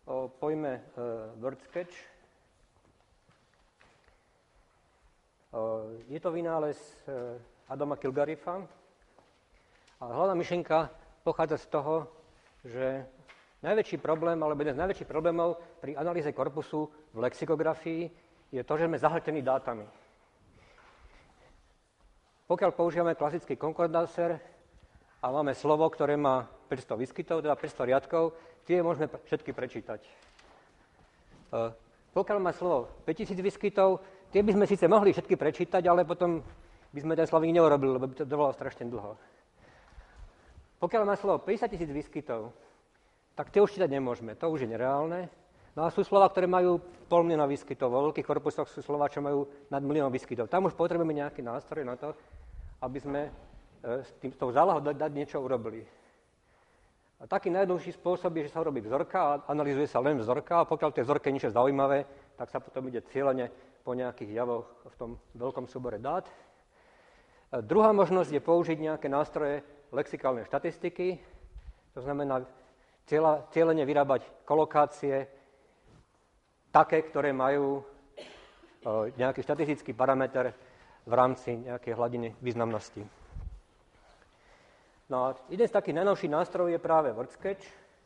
o pojme WordSketch. Je to vynález Adama Kilgariffa a hlavná myšlienka pochádza z toho, že najväčší problém, alebo jeden z najväčších problémov pri analýze korpusu v lexikografii je to, že sme zahltení dátami. Pokiaľ používame klasický konkordancer a máme slovo, ktoré má 500 výskytov, teda 500 riadkov, tie môžeme všetky prečítať. Pokiaľ má slovo 5000 výskytov, tie by sme síce mohli všetky prečítať, ale potom by sme ten slovník neurobili, lebo by to trvalo strašne dlho. Pokiaľ má slovo 50 000 výskytov, tak tie už čítať nemôžeme, to už je nereálne. No a sú slova, ktoré majú 500 000 výskytov, vo veľkých korpusoch sú slova, čo majú nad 1 000 000 výskytov. Tam už potrebujeme nejaký nástroj na to, aby sme s tou zálohou dať niečo urobili. A taký najjednoduchší spôsob je, že sa urobí vzorka a analyzuje sa len vzorka a pokiaľ tie vzorky niečo zaujímavé, tak sa potom ide cieľene po nejakých javoch v tom veľkom súbore dát. Druhá možnosť je použiť nejaké nástroje lexikálnej štatistiky, to znamená cieľene vyrábať kolokácie také, ktoré majú nejaký štatistický parameter v rámci nejakej hladiny významnosti. No a jeden z takých najnovších nástrojov je práve WordSketch.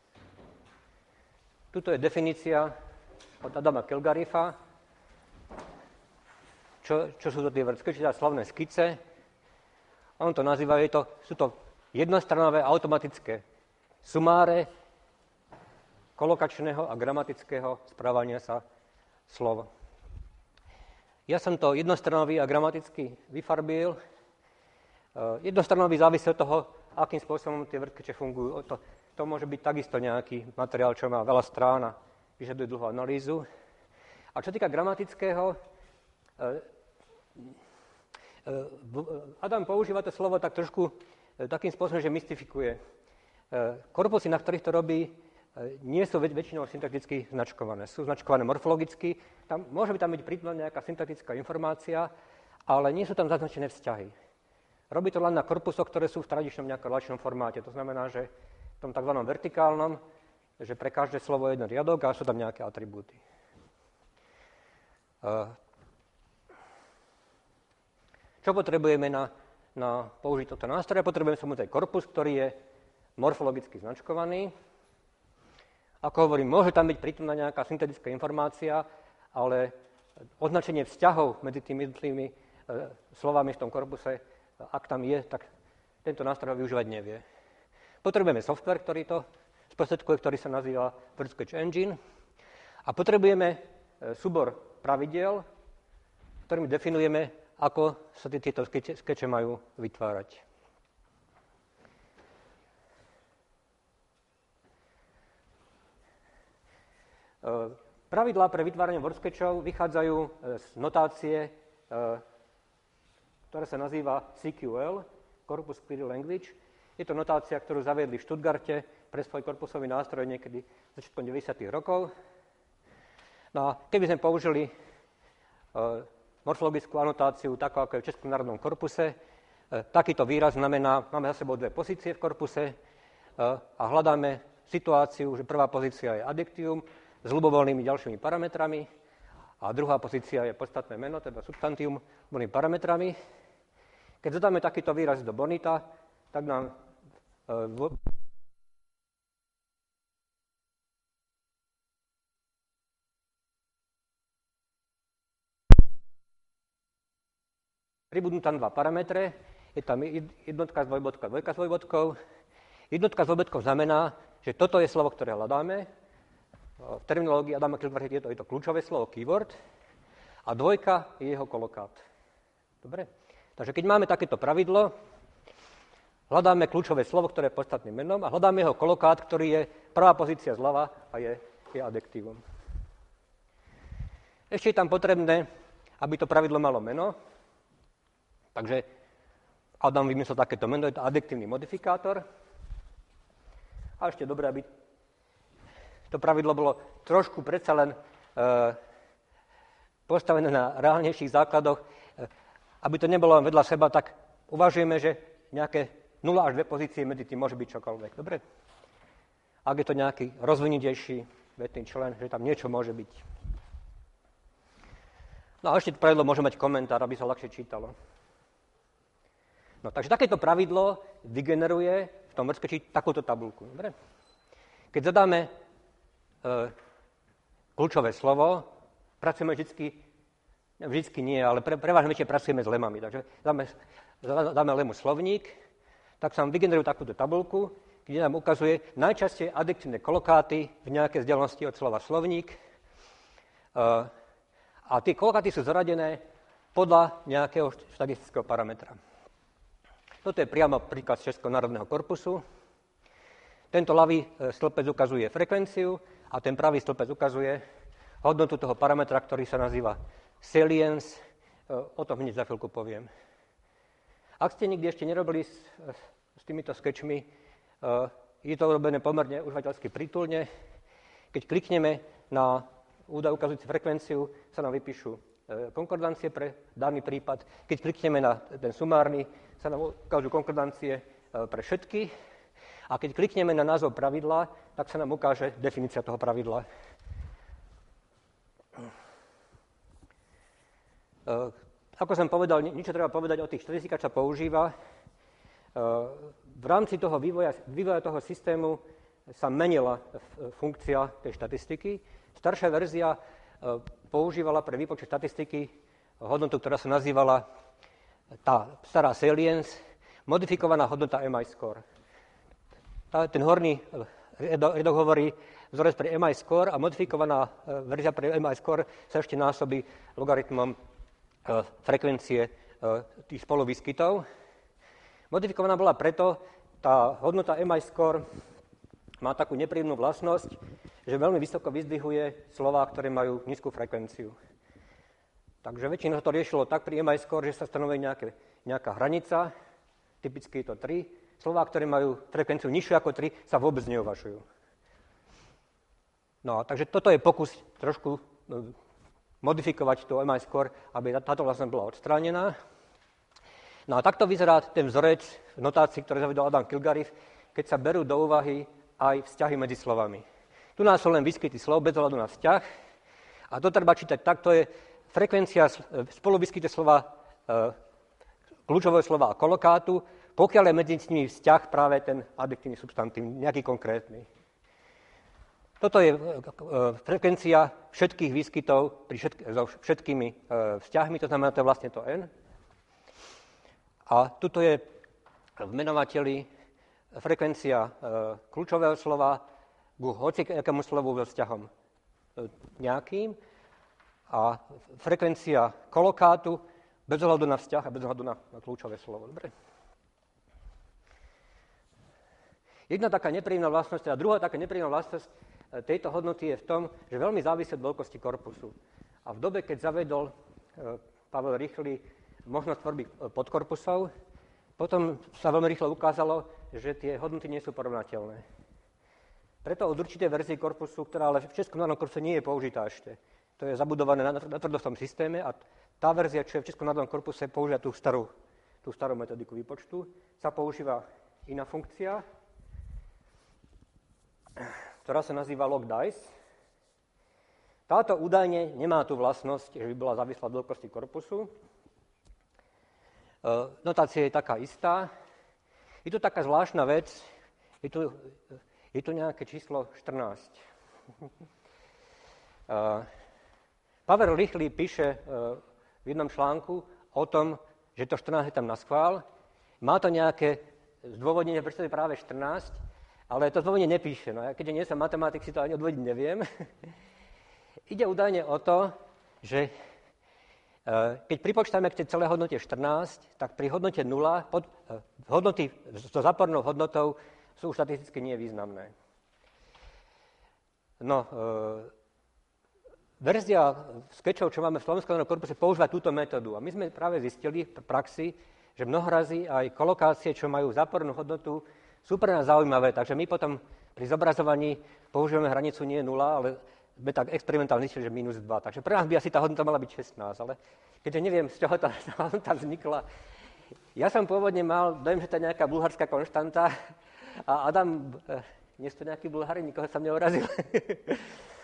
Tuto je definícia od Adama Kilgariffa, čo sú to tie WordSketchy, teda slavné skice. On to nazýva, sú to jednostranové automatické sumáre kolokačného a gramatického správania sa slov. Ja som to jednostranový a gramaticky vyfarbil. Jednostranový závisí od toho, akým spôsobom tie WordSketche fungujú. To môže byť takisto nejaký materiál, čo má veľa strán a vyžaduje dlhú analýzu. A čo týka gramatického, Adam používa to slovo tak trošku takým spôsobom, že mystifikuje. Korpusy, na ktorých to robí, nie sú väčšinou syntakticky značkované. Sú značkované morfologicky. Môže tam byť prítomná nejaká syntaktická informácia, ale nie sú tam zaznačené vzťahy. Robí to len na korpusoch, ktoré sú v tradičnom nejakom relačnom formáte. To znamená, že v tom tzv. Vertikálnom, že pre každé slovo je jeden riadok a sú tam nejaké atribúty. Čo potrebujeme na použiť toto nástroje? Potrebujeme samozrejme korpus, ktorý je morfologicky značkovaný. Ako hovorím, môže tam byť prítomná nejaká syntetická informácia, ale označenie vzťahov medzi tými jednotlivými slovami v tom korpuse, ak tam je, tak tento nástroj ho využívať nevie. Potrebujeme software, ktorý to sprostredkuje, ktorý sa nazýva WordSketch Engine. A potrebujeme súbor pravidiel, ktorými definujeme, ako sa tieto skeče majú vytvárať. Pravidlá pre vytváranie WordSketchov vychádzajú z notácie, ktorá sa nazýva CQL, Corpus Query Language. Je to notácia, ktorú zaviedli v Stuttgarte pre svoj korpusový nástroj niekedy začiatkom 90. rokov. No a keby sme použili morfologickú anotáciu, takú ako je v Českom národnom korpuse, takýto výraz znamená, máme za sebou dve pozície v korpuse a hľadáme situáciu, že prvá pozícia je adjektívom s ľubovoľnými ďalšími parametrami a druhá pozícia je podstatné meno, teda substantívum s voľnými parametrami. Keď zadáme takýto výraz do bonita, tak nám pribudnú tam dva parametre, je tam jednotka z dvojbodka, dvojka s dvojbodkou. Jednotka s dvojbodkou znamená, že toto je slovo, ktoré hľadáme. V terminológii Adama Kilgariffa je to kľúčové slovo keyword a dvojka je jeho kolokát. Dobre? Takže keď máme takéto pravidlo, hľadáme kľúčové slovo, ktoré je podstatným menom a hľadáme jeho kolokát, ktorý je prvá pozícia zľava a je adjektívum. Ešte je tam potrebné, aby to pravidlo malo meno. Takže Adam vymyslel takéto meno, je to adjektívny modifikátor. A ešte dobré, aby to pravidlo bolo trošku predsa len postavené na reálnejších základoch. Aby to nebolo len vedľa seba, tak uvažujeme, že nejaké 0 až 2 pozície medzi tým môže byť čokoľvek. Dobre? Ak je to nejaký rozvinutejší vetný člen, že tam niečo môže byť. No a ešte pravidlo môže mať komentár, aby sa ľahšie čítalo. No takže takéto pravidlo vygeneruje v tom vrstkeči takúto tabuľku. Dobre? Keď zadáme kľúčové slovo, pracujeme vždycky nie, ale prevažne väčšie pracujeme s lemami. Takže dáme lemu slovník, tak sa nám vygenerujú takúto tabuľku, kde nám ukazuje najčastejšie adjektívne kolokáty v nejakej vzdialenosti od slova slovník. A tie kolokáty sú zaradené podľa nejakého štatistického parametra. Toto je priamo príklad z Českého národného korpusu. Tento ľavý stĺpec ukazuje frekvenciu a ten pravý stĺpec ukazuje hodnotu toho parametra, ktorý sa nazýva salience. O tom hneď za chvíľku poviem. Ak ste nikdy ešte nerobili s týmito skečmi, je to urobené pomerne užívateľsky prítulne. Keď klikneme na údaj ukazujúci frekvenciu, sa nám vypíšu konkordancie pre daný prípad. Keď klikneme na ten sumárny, sa nám ukážu konkordancie pre všetky. A keď klikneme na názov pravidla, tak sa nám ukáže definícia toho pravidla. Ako som povedal, niečo treba povedať o tých štatistikách, čo používa. V rámci toho vývoja toho systému sa menila funkcia tej štatistiky. Staršia verzia používala pre výpočet štatistiky hodnotu, ktorá sa nazývala tá stará salience, modifikovaná hodnota MI score. Ten horný riadok hovorí vzorec pre MI score a modifikovaná verzia pre MI score sa ešte násobí logaritmom frekvencie tých spoluvýskytov. Modifikovaná bola preto, tá hodnota MI score má takú nepríjemnú vlastnosť, že veľmi vysoko vyzdvihuje slová, ktoré majú nízku frekvenciu. Takže väčšinou to riešilo tak pri MI score, že sa stanovuje nejaká hranica, typicky je to 3. Slová, ktoré majú frekvenciu nižšiu ako 3, sa vôbec neuvažujú. No, takže toto je pokus trošku modifikovať to MI score, aby táto vlastnosť bola odstránená. No a takto vyzerá ten vzorec v notácii, ktoré zavedol Adam Kilgariff, keď sa berú do úvahy aj vzťahy medzi slovami. Tu nás sú len výskyty slov bez ohľadu na vzťah. A to treba čítať tak, to je frekvencia spoluvýskytu slova, kľúčového slova a kolokátu, pokiaľ je medzi nimi vzťah práve ten adjektívny substantív, nejaký konkrétny. Toto je frekvencia všetkých výskytov so všetkými vzťahmi, to znamená, to je vlastne to n. A tuto je v menovateli frekvencia kľúčového slova ku hociakému slovu so vzťahom nejakým a frekvencia kolokátu bez ohľadu na vzťah a bez ohľadu na kľúčové slovo. Dobre? Jedna taká nepríjemná vlastnosť, a druhá taká nepríjemná vlastnosť tejto hodnoty je v tom, že veľmi závisí od veľkosti korpusu. A v dobe, keď zavedol Pavel Rýchly možnosť tvorby podkorpusov, potom sa veľmi rýchlo ukázalo, že tie hodnoty nie sú porovnateľné. Preto od určitej verzie korpusu, ktorá ale v Českom národnom korpuse nie je použitá ešte, to je zabudované na tvrdo v tom systéme a tá verzia, čo je v Českom národnom korpuse, používa tú starú metodiku výpočtu, sa používa iná funkcia, ktorá sa nazýva log_dice. Táto údajne nemá tú vlastnosť, že by bola závislá od veľkosti korpusu. Notácia je taká istá. Je tu taká zvláštna vec, je tu nejaké číslo 14. Pavel Rýchly píše v jednom článku o tom, že to 14 je tam naschvál. Má to nejaké zdôvodnenie, prečo to je práve 14, ale to zdôvodnenie nepíše. No, ja keďže nie som matematik, si to ani odvodiť neviem. Ide údajne o to, že keď pripočítame k tej celej hodnote 14, tak pri hodnote 0, hodnoty so zápornou hodnotou sú štatisticky nevýznamné. No, verzia skečov, čo máme v Slovenskom národnom korpuse, používa túto metódu. A my sme práve zistili v praxi, že mnohorazí aj kolokácie, čo majú zápornú hodnotu, sú pre nás zaujímavé. Takže my potom pri zobrazovaní používame hranicu nie 0, ale sme tak experimentálne zistili, že -2. Takže pre nás by asi tá hodnota mala byť 16, ale keďže neviem, z čoho tá hodnota vznikla. Ja som pôvodne mal dojem, že to je nejaká bulharská konštanta a Adam, nie sú to nejakí Bulhári, nikoho som neurazil.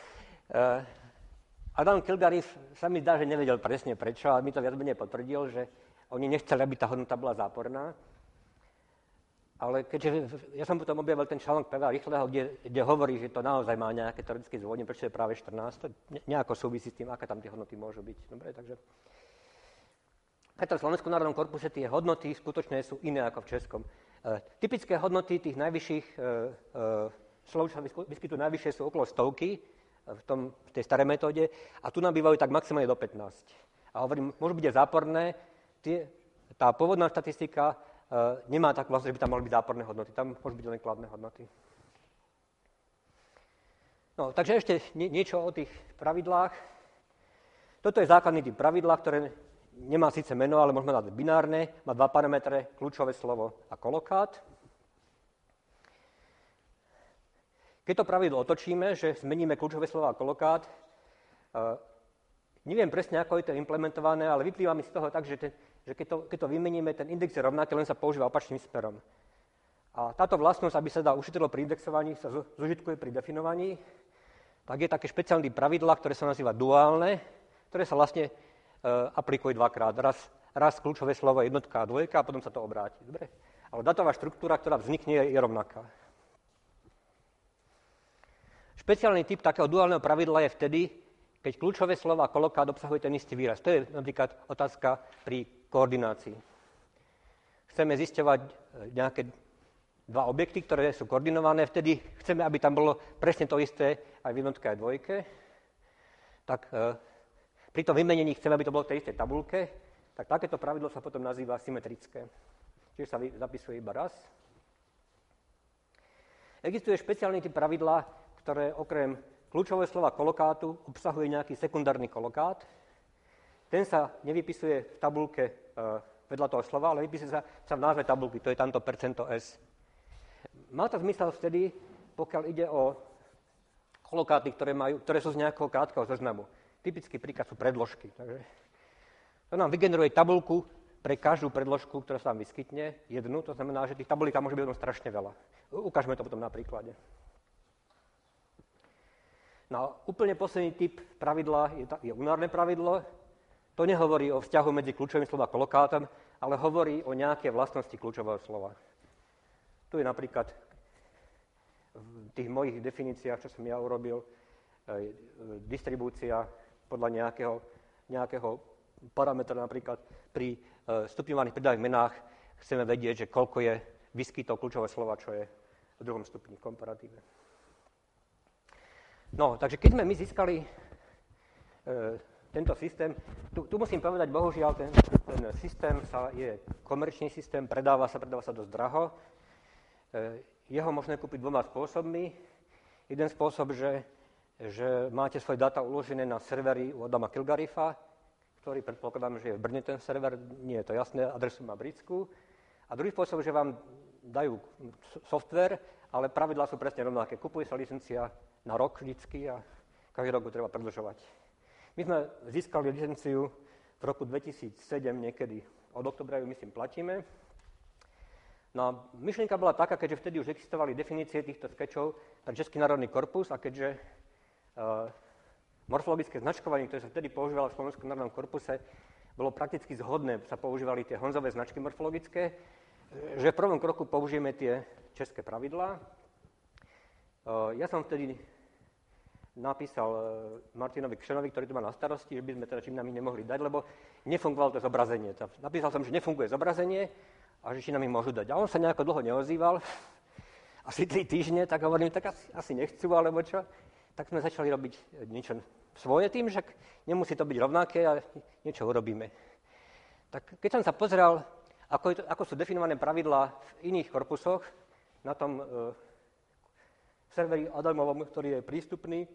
Adam Kilgariff sa mi zdá, že nevedel presne prečo, ale mi to viac menej potvrdil, že oni nechceli, aby tá hodnota bola záporná. Ale keďže ja som potom objavil ten článok P.V. Rýchleho, kde hovorí, že to naozaj má nejaké teoretické zdôvodne, prečo je práve 14, to nejako súvisí s tým, aké tam tie hodnoty môžu byť. Dobre, takže preto v Slovenskom národnom korpuse tie hodnoty skutočne sú iné ako v českom. Typické hodnoty tých najvyšších slov, čo sa vyskytujú najvyššie, sú okolo 100 v tej starej metóde a tu nabývajú tak maximálne do 15. A hovorím, môžu byť aj záporné. Tá pôvodná štatistika nemá tak vlastne, že by tam mohli byť záporné hodnoty. Tam môžu byť len kladné hodnoty. No, takže ešte niečo o tých pravidlách. Toto je základný typ pravidla, ktoré nemá síce meno, ale môžeme dať binárne. Má dva parametre, kľúčové slovo a kolokát. Keď to pravidlo otočíme, že zmeníme kľúčové slovo a kolokát, neviem presne, ako je to implementované, ale vyplýva mi z toho tak, že keď to vymeníme, ten index je rovnaký, len sa používa opačným smerom. A táto vlastnosť, aby sa ušetrilo pri indexovaní, sa zužitkuje pri definovaní, tak je také špeciálne pravidla, ktoré sa nazýva duálne, ktoré sa vlastne aplikujú dvakrát. Raz kľúčové slovo jednotka a dvojka a potom sa to obráti. Dobre? Ale datová štruktúra, ktorá vznikne, je rovnaká. Špeciálny typ takého duálneho pravidla je vtedy, keď kľúčové slovo a kolokát obsahuje ten istý výraz. To je napríklad otázka pri koordinácii. Chceme zisťovať nejaké dva objekty, ktoré sú koordinované, vtedy chceme, aby tam bolo presne to isté aj v jednotke aj dvojke. Tak pri tom vymenení chceme, aby to bolo v tej istej tabuľke, tak takéto pravidlo sa potom nazýva symetrické. Čiže sa zapisuje iba raz. Existuje špeciálny typ pravidla, ktoré okrem kľúčového slova kolokátu obsahuje nejaký sekundárny kolokát. Ten sa nevypisuje v tabuľke vedľa toho slova, ale vypisuje sa v názve tabuľky, to je tamto percento S. Má to zmysel vtedy, pokiaľ ide o kolokáty, ktoré sú z nejakého krátkeho zoznamu. Typický príklad sú predložky. Takže to nám vygeneruje tabuľku pre každú predložku, ktorá sa tam vyskytne, jednu, to znamená, že tých tabuľík môže byť strašne veľa. Ukážeme to potom na príklade. No, úplne posledný typ pravidla je unárne pravidlo. To nehovorí o vzťahu medzi kľúčovým slovom a kolokátom, ale hovorí o nejaké vlastnosti kľúčového slova. Tu je napríklad v tých mojich definíciách, čo som ja urobil, distribúcia podľa nejakého parametra, napríklad pri stupňovaných pridávnych menách chceme vedieť, že koľko je výskytov kľúčového slova, čo je v druhom stupni komparatíve. No, takže keď sme my získali tento systém, tu musím povedať, bohužiaľ, ten systém je komerčný systém, predáva sa dosť draho. Jeho možné kúpiť dvoma spôsobmi. Jeden spôsob, že máte svoje dáta uložené na serveri u Adama Kilgariffa, ktorý predpokladám, že je v Brne ten server, nie je to jasné, adresu má britskú. A druhý spôsob, že vám dajú software, ale pravidlá sú presne rovnaké. Kupuje sa licencia na rok vždycky a každý rok ju treba predĺžovať. My sme získali licenciu v roku 2007 niekedy. Od oktobra ju, myslím, platíme. No a myšlienka bola taká, keďže vtedy už existovali definície týchto skečov pre Český národný korpus a keďže morfologické značkovanie, ktoré sa vtedy používalo v Slovenskom národnom korpuse, bolo prakticky zhodné, sa používali tie Honzové značky morfologické, že v prvom kroku použijeme tie české pravidlá. Ja som vtedy napísal Martinovi Kšenovi, ktorý to má na starosti, že by sme teda čím nám ich nemohli dať, lebo nefungovalo to zobrazenie. Napísal som, že nefunguje zobrazenie a že či nám ich môžu dať. A on sa nejako dlho neozýval, asi 3 týždne, tak hovorím, tak asi nechcú, alebo čo. Tak sme začali robiť niečo svoje tým, že nemusí to byť rovnaké a niečo urobíme. Tak keď som sa pozeral, ako sú definované pravidlá v iných korpusoch, na tom serveri Adamovom, ktorý je prístupný,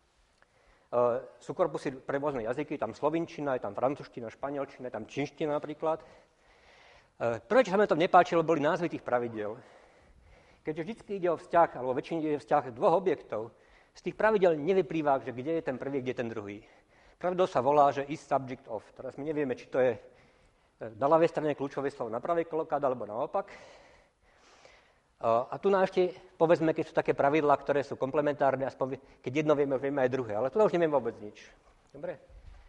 sú korpusy pre rôzne jazyky, tam slovinčina, je tam francúzština, španielčina, je tam čínština napríklad. Prvé, čo sa mi to nepáčilo, boli názvy tých pravidiel. Keďže vždy ide o vzťah, alebo väčšinou ide o vzťah dvoch objektov, z tých pravidel nevyplýva, že kde je ten prvý, kde je ten druhý. Pravidlo sa volá, že is subject of. Teraz my nevieme, či to je na ľavej strane kľúčové slovo na pravej kolokát, alebo naopak. A tu na ešte povedzme, keď sú také pravidlá, ktoré sú komplementárne, aspoň keď jedno vieme aj druhé, ale tu už neviem vôbec nič. Dobre?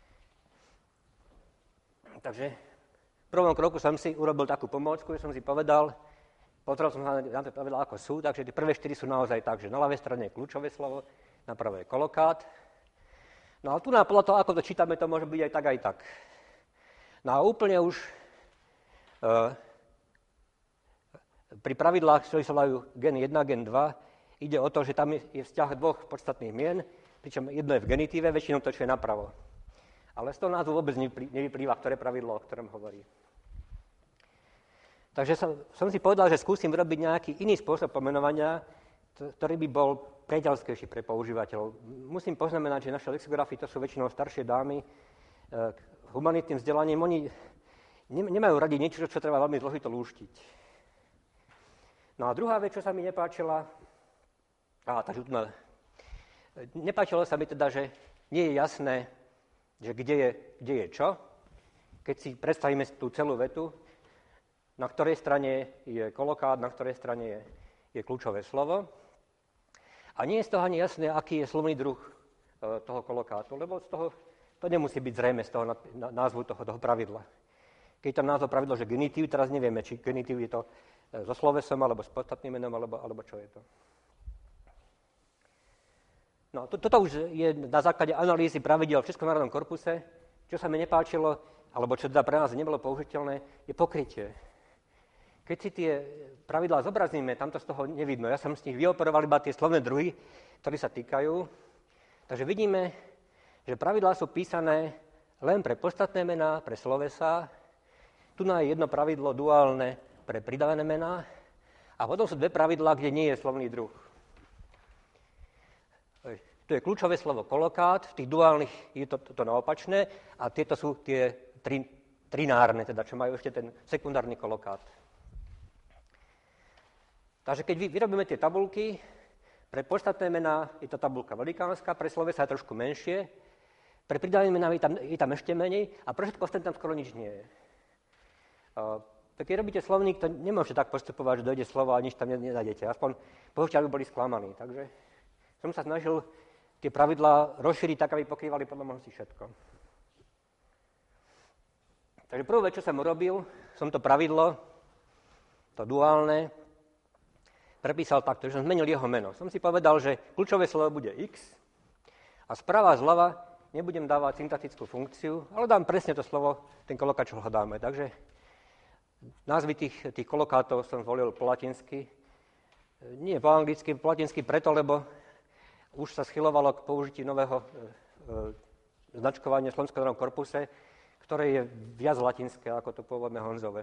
Takže v prvom kroku som si urobil takú pomôcku, že som si povedal, pozrel som sa na to pravidlá, ako sú, takže tie prvé 4 sú naozaj tak, že na ľavej strane je kľúčové slovo, na pravej je kolokát. No ale tu podľa toho, ako to čítame, to môže byť aj tak, aj tak. No a úplne už pri pravidlách, ktoré sa volajú gen 1, gen 2, ide o to, že tam je vzťah dvoch podstatných mien, pričom jedno je v genitíve, väčšinou to, čo je napravo. Ale z toho názvu vôbec nevyplýva, ktoré pravidlo, o ktorom hovorí. Takže som si povedal, že skúsim robiť nejaký iný spôsob pomenovania, ktorý by bol priateľskejší pre používateľov. Musím poznamenať, že naše lexikografy to sú väčšinou staršie dámy, humanitným vzdelaním, oni nemajú radi niečo, čo treba veľmi zložito lúštiť. No a druhá vec, čo sa mi nepáčila, nepáčilo sa mi teda, že nie je jasné, že kde je čo. Keď si predstavíme tú celú vetu, na ktorej strane je kolokát, na ktorej strane je kľúčové slovo. A nie je z toho ani jasné, aký je slovný druh toho kolokátu, lebo z toho to nemusí byť zrejme z toho názvu toho pravidla. Keď tam názov pravidlo, že genitív, teraz nevieme, či genitív je to so slovesom, alebo s podstatným menom, alebo čo je to. No, toto už je na základe analýzy pravidiel v Českom národnom korpuse. Čo sa mi nepáčilo, alebo čo teda pre nás nebolo použiteľné, je pokrytie. Keď si tie pravidlá zobrazíme, tam to z toho nevidno. Ja som z nich vyoperoval iba tie slovné druhy, ktoré sa týkajú. Takže vidíme, že pravidlá sú písané len pre podstatné mená, pre slovesá. Tu je jedno pravidlo duálne pre pridané mená a potom sú 2 pravidlá, kde nie je slovný druh. Tu je kľúčové slovo kolokát, v tých duálnych je to naopačné a tieto sú tie trinárne, teda, čo majú ešte ten sekundárny kolokát. Takže keď vyrobíme tie tabulky, pre podstatné mená je to tabulka velikánska, pre slovesa je trošku menšie, pre pridané mená je tam ešte menej a pre všetko ostatné tam skoro nič nie je. Keď robíte slovník, to nemôžete tak postupovať, že dojde slovo a nič tam nenájdete. Aspoň použiteľi by boli sklamaní. Takže som sa snažil tie pravidlá rozšíriť tak, aby pokrývali podľa možnosti všetko. Takže prvú vec, čo som urobil, som to pravidlo, to duálne, prepísal takto, že som zmenil jeho meno. Som si povedal, že kľúčové slovo bude x a sprava a zľava nebudem dávať syntatickú funkciu, ale dám presne to slovo, ten kolokát, čo hľadáme. Takže názvy tých kolokátov som zvolil po latinsky. Nie po anglicky, po latinsky preto, lebo už sa schylovalo k použitiu nového značkovania v Slovenskom národnom korpuse, ktoré je viac latinské ako to pôvodné Honzové.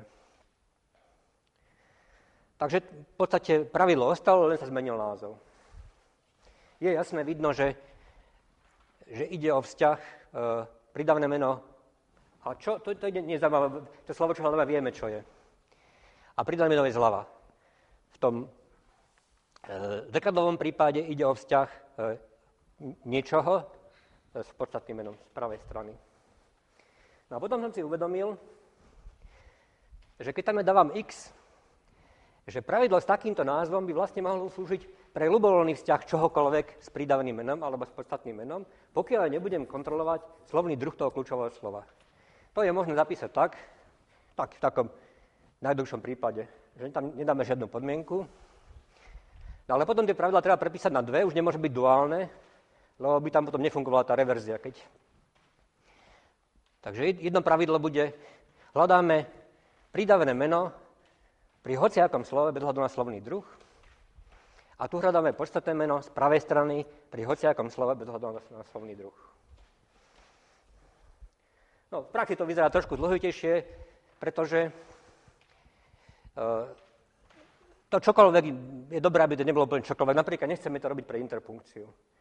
Takže v podstate pravidlo ostalo, len sa zmenil názov. Je jasné, vidno, že ide o vzťah pridavné meno. A čo? To je nezaujímavé. To slovo, čo hľadáme, vieme, čo je. A pridavné meno je zľava. V tom zrkadlovom prípade ide o vzťah niečoho s podstatným menom z pravej strany. No a potom som si uvedomil, že keď tam dávam x, že pravidlo s takýmto názvom by vlastne mohlo slúžiť pre ľubovoľný vzťah čohokoľvek s pridavným menom alebo s podstatným menom, pokiaľ nebudem kontrolovať slovný druh toho kľúčového slova. To je možné zapísať tak v takom najdlhšom prípade, že tam nedáme žiadnu podmienku. No ale potom tie pravidlá treba prepísať na 2, už nemôže byť duálne, lebo by tam potom nefungovala tá reverzia. Takže jedno pravidlo bude, hľadáme pridavné meno pri hociakom slove bez hľadu na slovný druh a tu hľadáme podstatné meno z pravej strany pri hociakom slove bez hľadu na slovný druh. No, v praxi to vyzerá trošku zložitejšie, pretože to čokoľvek je dobré, aby to nebolo úplne čokoľvek. Napríklad nechceme to robiť pre interpunkciu.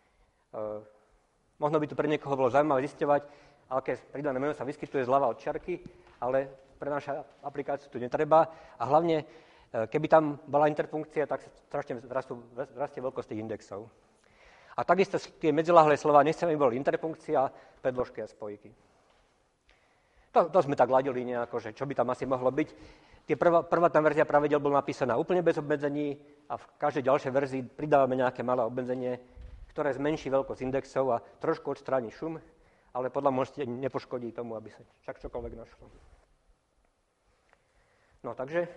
Možno by to pre niekoho bolo zaujímavé zisťovať, aké pridané meno sa vyskytuje zľava od čiarky, ale pre našu aplikáciu tu netreba. A hlavne, keby tam bola interpunkcia, tak strašne rastie veľkosť tých indexov. A takisto tie medziláhlé slova nechceme, aby boli interpunkcia, predložky a spojky. To sme tak ladili nejako, že čo by tam asi mohlo byť. Prvá tam verzia pravidel bola napísaná úplne bez obmedzení a v každej ďalšej verzii pridávame nejaké malé obmedzenie, ktoré zmenší veľkosť indexov a trošku odstráni šum, ale podľa možnosti nepoškodí tomu, aby sa však čokoľvek našlo. No takže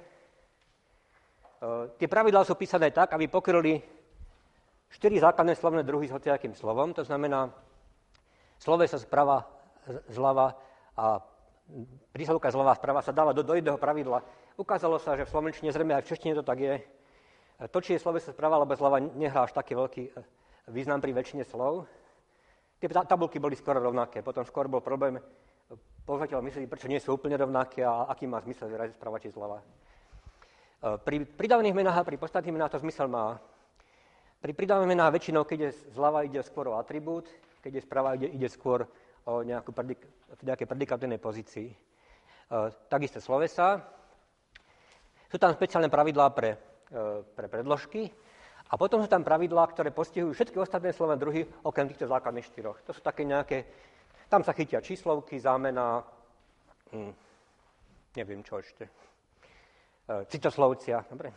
tie pravidlá sú písané tak, aby pokryli 4 základné slovné druhy s hociakým slovom, to znamená slovesa sprava, zľava a príslovka zľava a sprava sa dáva do jedného pravidla. Ukázalo sa, že v slovenčine, zrejme aj v češtine to tak je, to, či je slovesa sprava alebo zľava, nehrá až taký veľký význam pri väčšine slov. Tie tabulky boli skoro rovnaké, potom skôr bol problém používateľ myslí, prečo nie sú úplne rovnaké a aký má zmysel vyraziť sprava či zľava. Pri pridávaných menách a pri podstatných menách to zmysel má. Pri pridávaných menách väčšinou, keď je zľava, ide skôr o atribút, keď je sprava, ide skôr o nejakej predikatívnej pozícii. Takisto slovesa. Sú tam špeciálne pravidlá pre predložky a potom sú tam pravidlá, ktoré postihujú všetky ostatné slovné druhy okrem týchto základných 4. To sú také nejaké, tam sa chytia číslovky, zámena, neviem čo ešte, citoslovcia, dobre.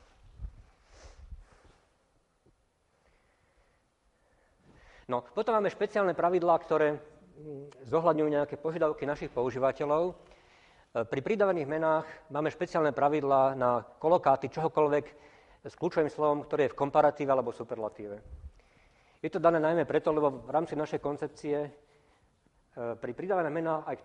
No, potom máme špeciálne pravidlá, ktoré zohľadňujú nejaké požiadavky našich používateľov. Pri pridávaných menách máme špeciálne pravidlá na kolokáty čohokoľvek s kľúčovým slovom, ktoré je v komparatíve alebo superlatíve. Je to dané najmä preto, lebo v rámci našej koncepcie pri pridávaných menách, aj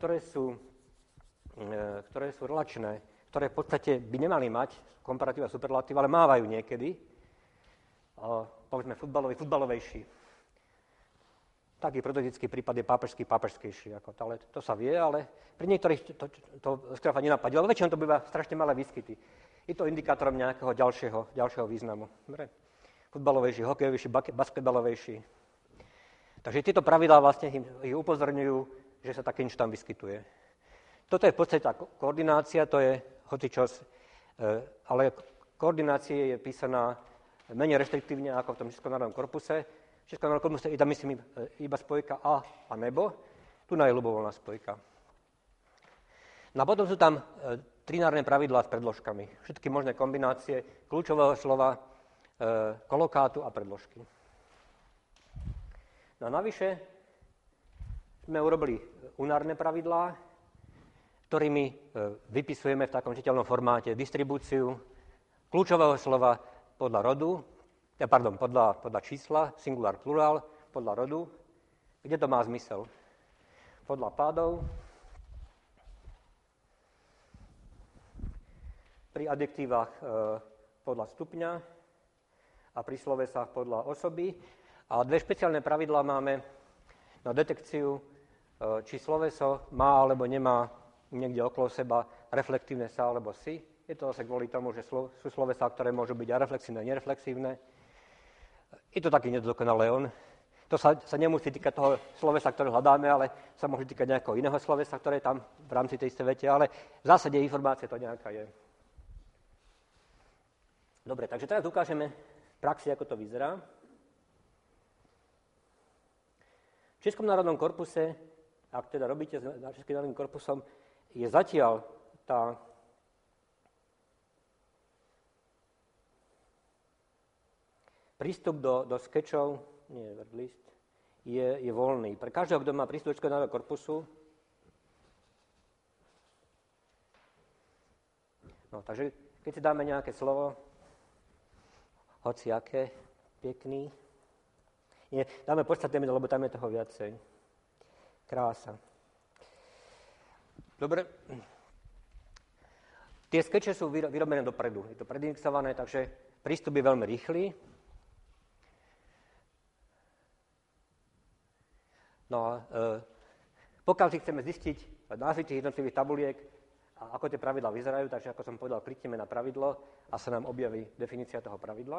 ktoré sú relačné, ktoré v podstate by nemali mať komparatív a superlatív, ale mávajú niekedy, povedzme futbalovejší. Taký protetický prípad je pápežskejší. Ale to sa vie, ale pri niektorých to skrátka nenapadne. Ale väčšinou to býva strašne malé výskyty. Je to indikátorom nejakého ďalšieho významu. Dobre? Futbalovejší, hokejovejší, basketbalovejší. Takže tieto pravidlá vlastne ich upozorňujú, že sa také niečo tam vyskytuje. Toto je v podstate tá koordinácia, to je hocičos, ale koordinácia je písaná menej reštriktívne ako v tom Českom národnom korpuse. V Českom národnom korpuse je tam, myslím, iba spojka a nebo. Tu je ľubovoľná spojka. No a potom sú tam trinárne pravidlá s predložkami. Všetky možné kombinácie kľúčového slova, kolokátu a predložky. No a navyše sme urobili unárne pravidlá, ktorými vypisujeme v takom čiteľnom formáte distribúciu kľúčového slova podľa rodu, podľa čísla, singular, plural, podľa rodu, kde to má zmysel. Podľa pádov, pri adjektívach podľa stupňa a pri slovesách podľa osoby. A 2 špeciálne pravidlá máme na detekciu, či sloveso má alebo nemá niekde okolo seba reflektívne sa alebo si. Je to zase kvôli tomu, že sú slovesá, ktoré môžu byť aj reflexívne a nereflexívne. Je to taký nedokonalé on. To sa nemusí týkať toho slovesa, ktoré hľadáme, ale sa môže týkať nejakého iného slovesa, ktoré je tam v rámci tej istej vete, ale v zásade informácia to nejaká je. Dobre, takže teraz ukážeme v praxi, ako to vyzerá. V Českom národnom korpuse, ak teda robíte s Českým národným korpusom, je zatiaľ tá prístup do skečov, nie wordlist, je voľný. Pre každého, kto má prístup do Českého národného korpusu. No, takže keď si dáme nejaké slovo, hociaké, pekný, dáme podstatné meno, lebo tam je toho viacej. Krása. Dobre. Tie skeče sú vyrobené dopredu. Je to predindexované, takže prístup je veľmi rýchly. No a pokiaľ si chceme zistiť názvy tých jednotlivých tabuliek a ako tie pravidlá vyzerajú, takže ako som povedal, klikneme na pravidlo a sa nám objaví definícia toho pravidla.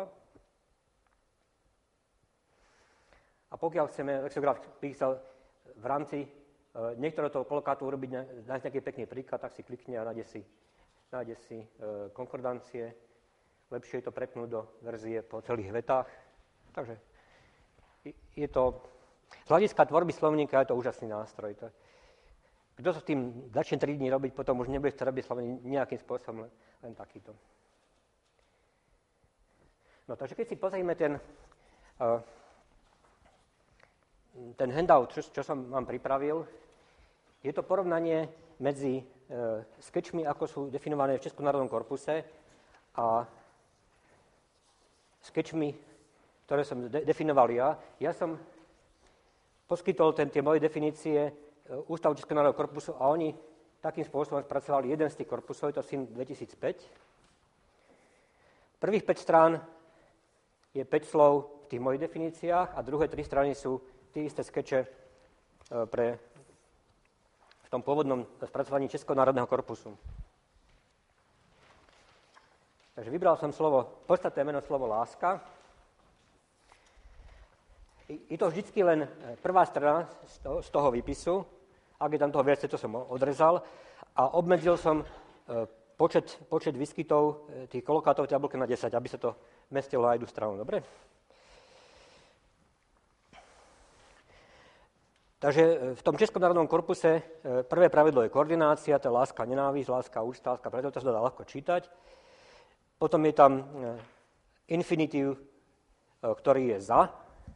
A pokiaľ chceme lexikograf písal v rámci niektorého toho kolokátu urobiť nejaký pekný príklad, tak si klikne a nájde si konkordancie. Lepšie je to prepnúť do verzie po celých vetách. Takže je to, z hľadiska tvorby slovníka je to úžasný nástroj. Kto sa s tým začne 3 dní robiť, potom už nebude chcieť robiť slovenie nejakým spôsobom, len takýto. No takže keď si pozrieme ten handout, čo som vám pripravil, je to porovnanie medzi skečmi, ako sú definované v Českom národnom korpuse a skečmi, ktoré som definoval ja. Ja som poskytol tie moje definície Ústavu Českého národného korpusu a oni takým spôsobom spracovali jeden z tých korpusov, je to SIN 2005. Prvých 5 strán je 5 slov v tých mojich definíciách a druhé 3 strany sú tie isté skeče v tom pôvodnom spracovaní Českého národného korpusu. Takže vybral som podstatné meno slovo láska. Je to vždycky len prvá strana z toho výpisu. Ak je tam toho viac, to som odrezal. A obmedzil som počet výskytov tých kolokátov v tabulke na 10, aby sa to vmestilo na jednu stranu. Dobre? Takže v tom Českom národnom korpuse prvé pravidlo je koordinácia, to je láska, nenávisť, láska, úcta, láska, preto to sa dá ľahko čítať. Potom je tam infinitív, ktorý je za.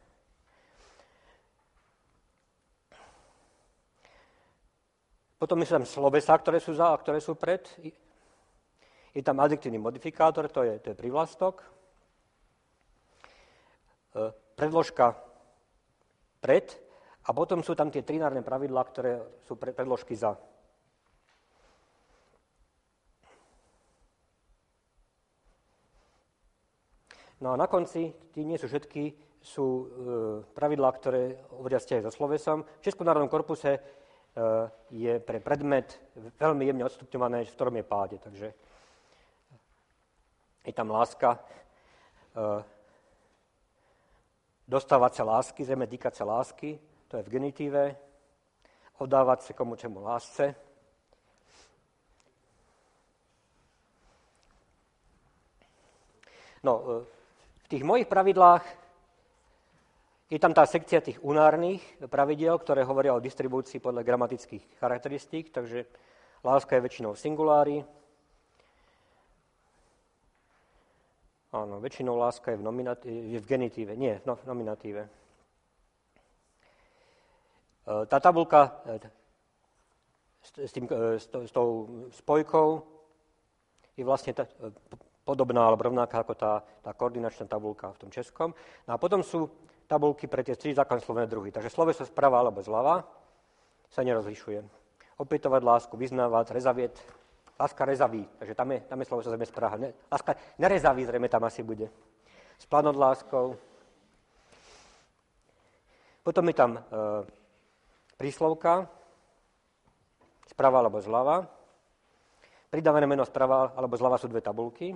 Potom sú tam slovesá, ktoré sú za a ktoré sú pred. Je tam adjektívny modifikátor, to je prívlastok. Predložka pred. A potom sú tam tie trinárne pravidlá, ktoré sú predložky za. No a na konci, tí nie sú všetky, sú pravidlá, ktoré hovoria vzťahy so slovesom. V Českom národnom korpuse je pre predmet veľmi jemne odstupňované, v ktorom je páde. Takže je tam láska, dostávať sa lásky, zrejme týkať sa lásky, to je v genitíve, oddávať sa komu čemu lásce. No, v tých mojich pravidlách je tam tá sekcia tých unárnych pravidiel, ktoré hovoria o distribúcii podľa gramatických charakteristík, takže láska je väčšinou v singulári. Áno, väčšinou láska je v genitíve, nie, v nominatíve. Tá tabuľka s tou spojkou je vlastne podobná alebo rovnaká ako tá koordinačná tabuľka v tom českom. No a potom sú tabuľky pre tie 3 základné slovné druhy. Takže sloveso sprava alebo zľava sa nerozlišuje. Opětovať lásku, vyznávať, rezaviet, láska rezaví, takže tam je sloveso zrejme správa. Láska nerezaví zrejme tam asi bude. Splanúť láskou. Potom je tam príslovka, sprava alebo zľava. Pridávané meno sprava alebo zľava sú 2 tabuľky.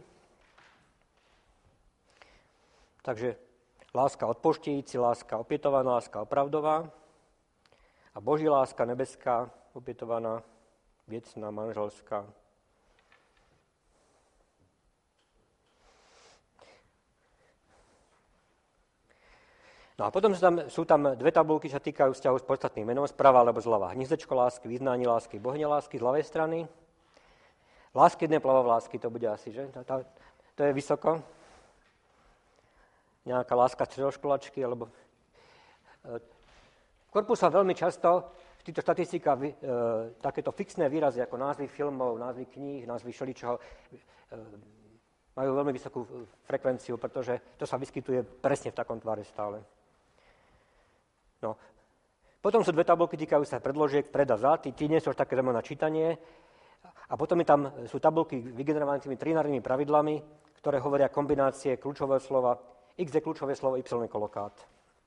Takže láska odpoušťujúci, láska opětovaná, láska opravdová. A Boží láska nebeská, opětovaná, věcná, manželská. No a potom sú tam 2 tabulky, čo sa týkajú vzťahu s podstatným menom, sprava alebo zľava. Hnízdečko lásky, vyznání lásky, bohyňa lásky z ľavej strany. Lásky jedné plava v lásky, to bude asi, že? To je vysoko. Nejaká láska stredoškolačky, alebo... V korpuse veľmi často v týchto štatistikách takéto fixné výrazy, ako názvy filmov, názvy kníh, názvy všeličoho, majú veľmi vysokú frekvenciu, pretože to sa vyskytuje presne v takom tvare stále. No. Potom sú 2 tabulky týkajú sa predložiek pred a za, tí nie sú až také zaujímavé na čítanie. A potom sú tabulky vygenerované tými trinárnymi pravidlami, ktoré hovoria kombinácie kľúčového slova. X je kľúčové slovo, Y je kolokát.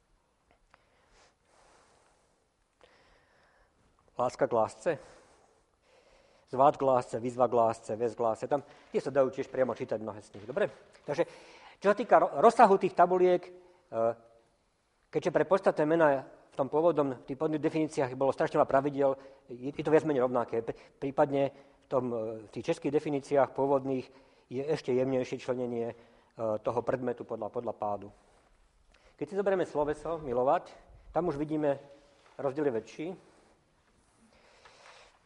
Láska k lásce. Zvát k lásce, výzva k lásce, väz k lásce. Tam tie sa dajú tiež priamo čítať mnohé z nich. Dobre? Takže, čo sa týka rozsahu tých tabuliek, keďže pre podstatné mená v tom pôvodnom, v tých pôvodných definíciách bolo strašne veľa pravidiel, je to viac menej rovnaké. Prípadne v tých českých definíciách pôvodných je ešte jemnejšie členenie toho predmetu podľa pádu. Keď si zoberieme sloveso, milovať, tam už vidíme rozdiel väčší.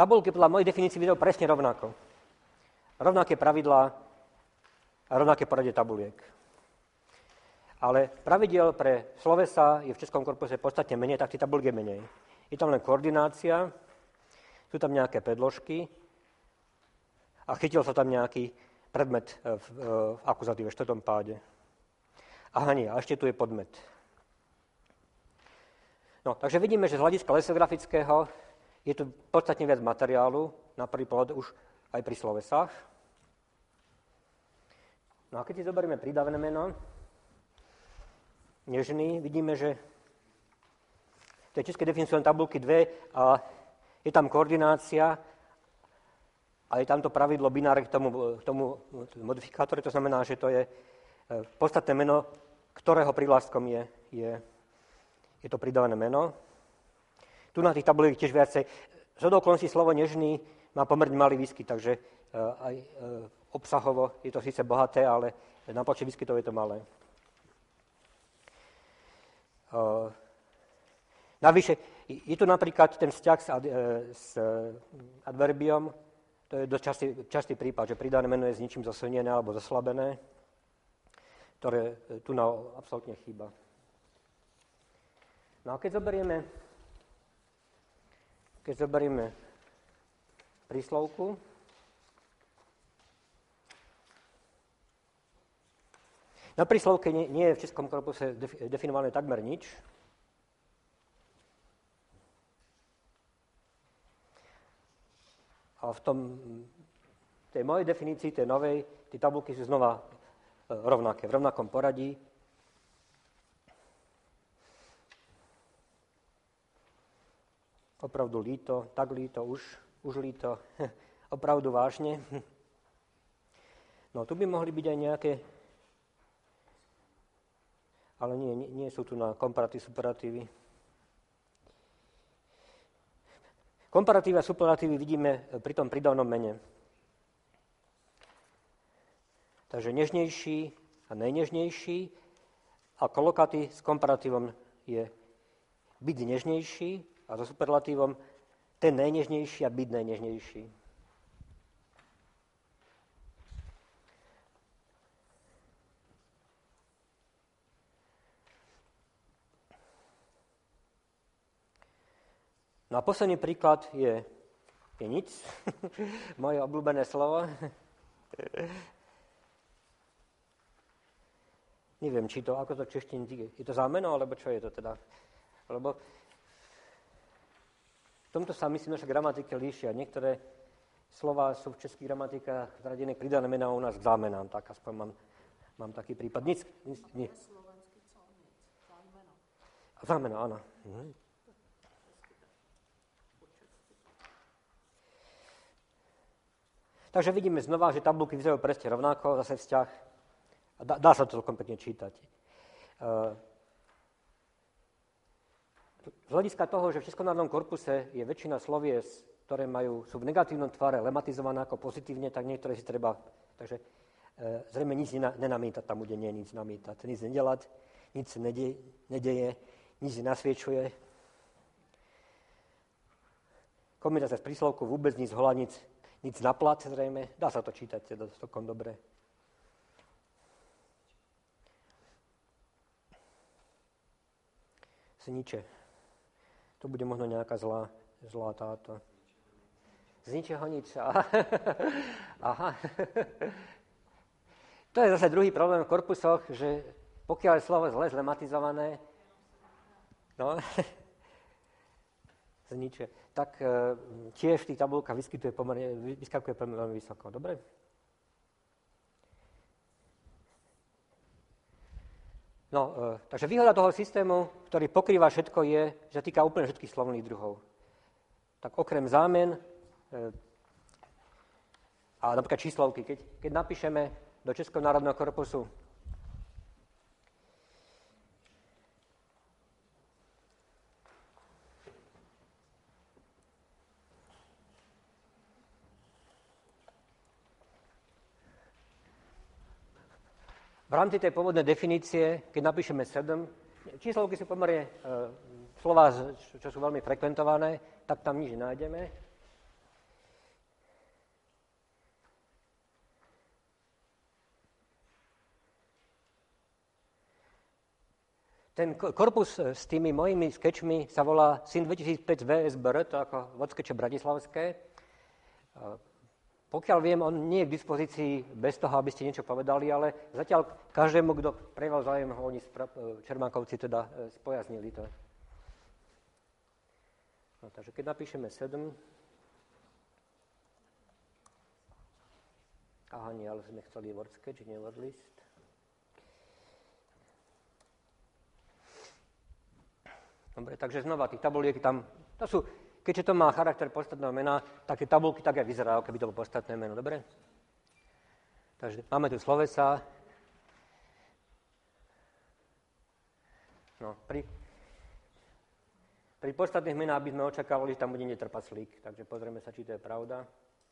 tabulky podľa mojej definície vyzerajú presne rovnako. Rovnaké pravidlá a rovnaké poradie tabuliek. Ale pravidiel pre slovesa je v českom korpuse podstatne menej, tak tých tabuliek je menej. Je tam len koordinácia, sú tam nejaké predložky a chytil sa tam nejaký predmet v akuzatíve, v štvrtom páde. Aha, nie, a ešte tu je podmet. No, takže vidíme, že z hľadiska lesografického je tu podstatne viac materiálu, na prvý pohľad už aj pri slovesách. No a keď si zoberieme prídavné meno, nežný, vidíme, že v tej českej definícii sú len tabulky 2 a je tam koordinácia a je tam to pravidlo bináre k tomu modifikátore, to znamená, že to je podstatné meno, ktorého prívlastkom je to pridávané meno. Tu na tých tabuliek tiež viacej. Zhodou okolností slovo nežný má pomerne malý výskyt, takže aj obsahovo je to síce bohaté, ale na počet výskytov je to malé. Navyše, je tu napríklad ten vzťah s adverbiom, to je dosť častý prípad, že pridané meno je s ničím zosilnené alebo zoslabené, ktoré tu absolútne chýba. No a keď zoberieme príslovku, na príslovke nie je v českom korpuse definované takmer nič. A v tej mojej definícii, tej novej, tie tabulky sú znova rovnaké, v rovnakom poradí. Opravdu líto, tak líto, už líto, opravdu vážne. No tu by mohli byť aj nejaké, ale nie sú tu na komparatív, superatívy. Komparatívy a superatívy vidíme pri tom pridavnom mene. Takže nežnejší a najnežnejší a kolokaty s komparatívom je byť nežnejší a so superlatívom ten najnežnejší a byť najnežnejší. No a posledný príklad je nic, moje obľúbené slovo. Neviem, ako to v češtine je to zámeno, alebo čo je to teda? Lebo v tomto sa myslím, že gramatike líšia. Niektoré slová sú v českých gramatikách zradené pridané mená u nás k zámenám, tak aspoň mám taký prípad. Nic. Slovenský co? Zámeno. Zámeno, áno. Takže vidíme znova, že tabulky vyzerajú presne rovnako, zase vzťah. Dá sa to celkom pekne čítať. Z hľadiska toho, že v Českom národnom korpuse je väčšina slovies, ktoré sú v negatívnom tvare lematizované ako pozitívne, tak niektoré si treba. Takže zrejme nic nenamítať tam, kde nie je nic namítať. Nic nedelať, nic sa nedeje, nic nenasviečuje. Kombinace s príslovkou vôbec nic, hola nic na plat, zrejme. Dá sa to čítať teda celkom dobre. Zniče. To bude možno nejaká zlá táto. Z ničeho nič. Aha. To je zase druhý problém v korpusoch, že pokiaľ je slovo zle zlematizované, zniče, tak tiež v tých tabulkách vyskakuje veľmi vysoko. Dobre? No, takže výhoda toho systému, ktorý pokrýva všetko, je, že týka úplne všetkých slovných druhov. Tak okrem zámen a napríklad číslovky, keď napíšeme do Českého národného korpusu v rámci tej pôvodnej definície, keď napíšeme 7, číslovky sú pomerne slova, čo sú veľmi frekventované, tak tam nič nenájdeme. Ten korpus s tými mojimi skečmi sa volá SYN 2005 VSBR, to ako vodskeče bratislavské. Pokiaľ viem, on nie je k dispozícii bez toho, aby ste niečo povedali, ale zatiaľ každému, kto prejaval záujem, ho oni Čermánkovci teda spojaznili to. No, takže keď napíšeme 7, aha, nie, ale sme chceli word sketch, nie word list. Dobre, takže znova tých tabuliek tam, to sú, keďže to má charakter podstatného mena, tak tie tabulky tak aj vyzerajú, keby to bolo podstatné meno, dobre? Takže máme tu slovesa. No, pri podstatných menách by sme očakávali, že tam bude netrpaslík, takže pozrieme sa, či to je pravda.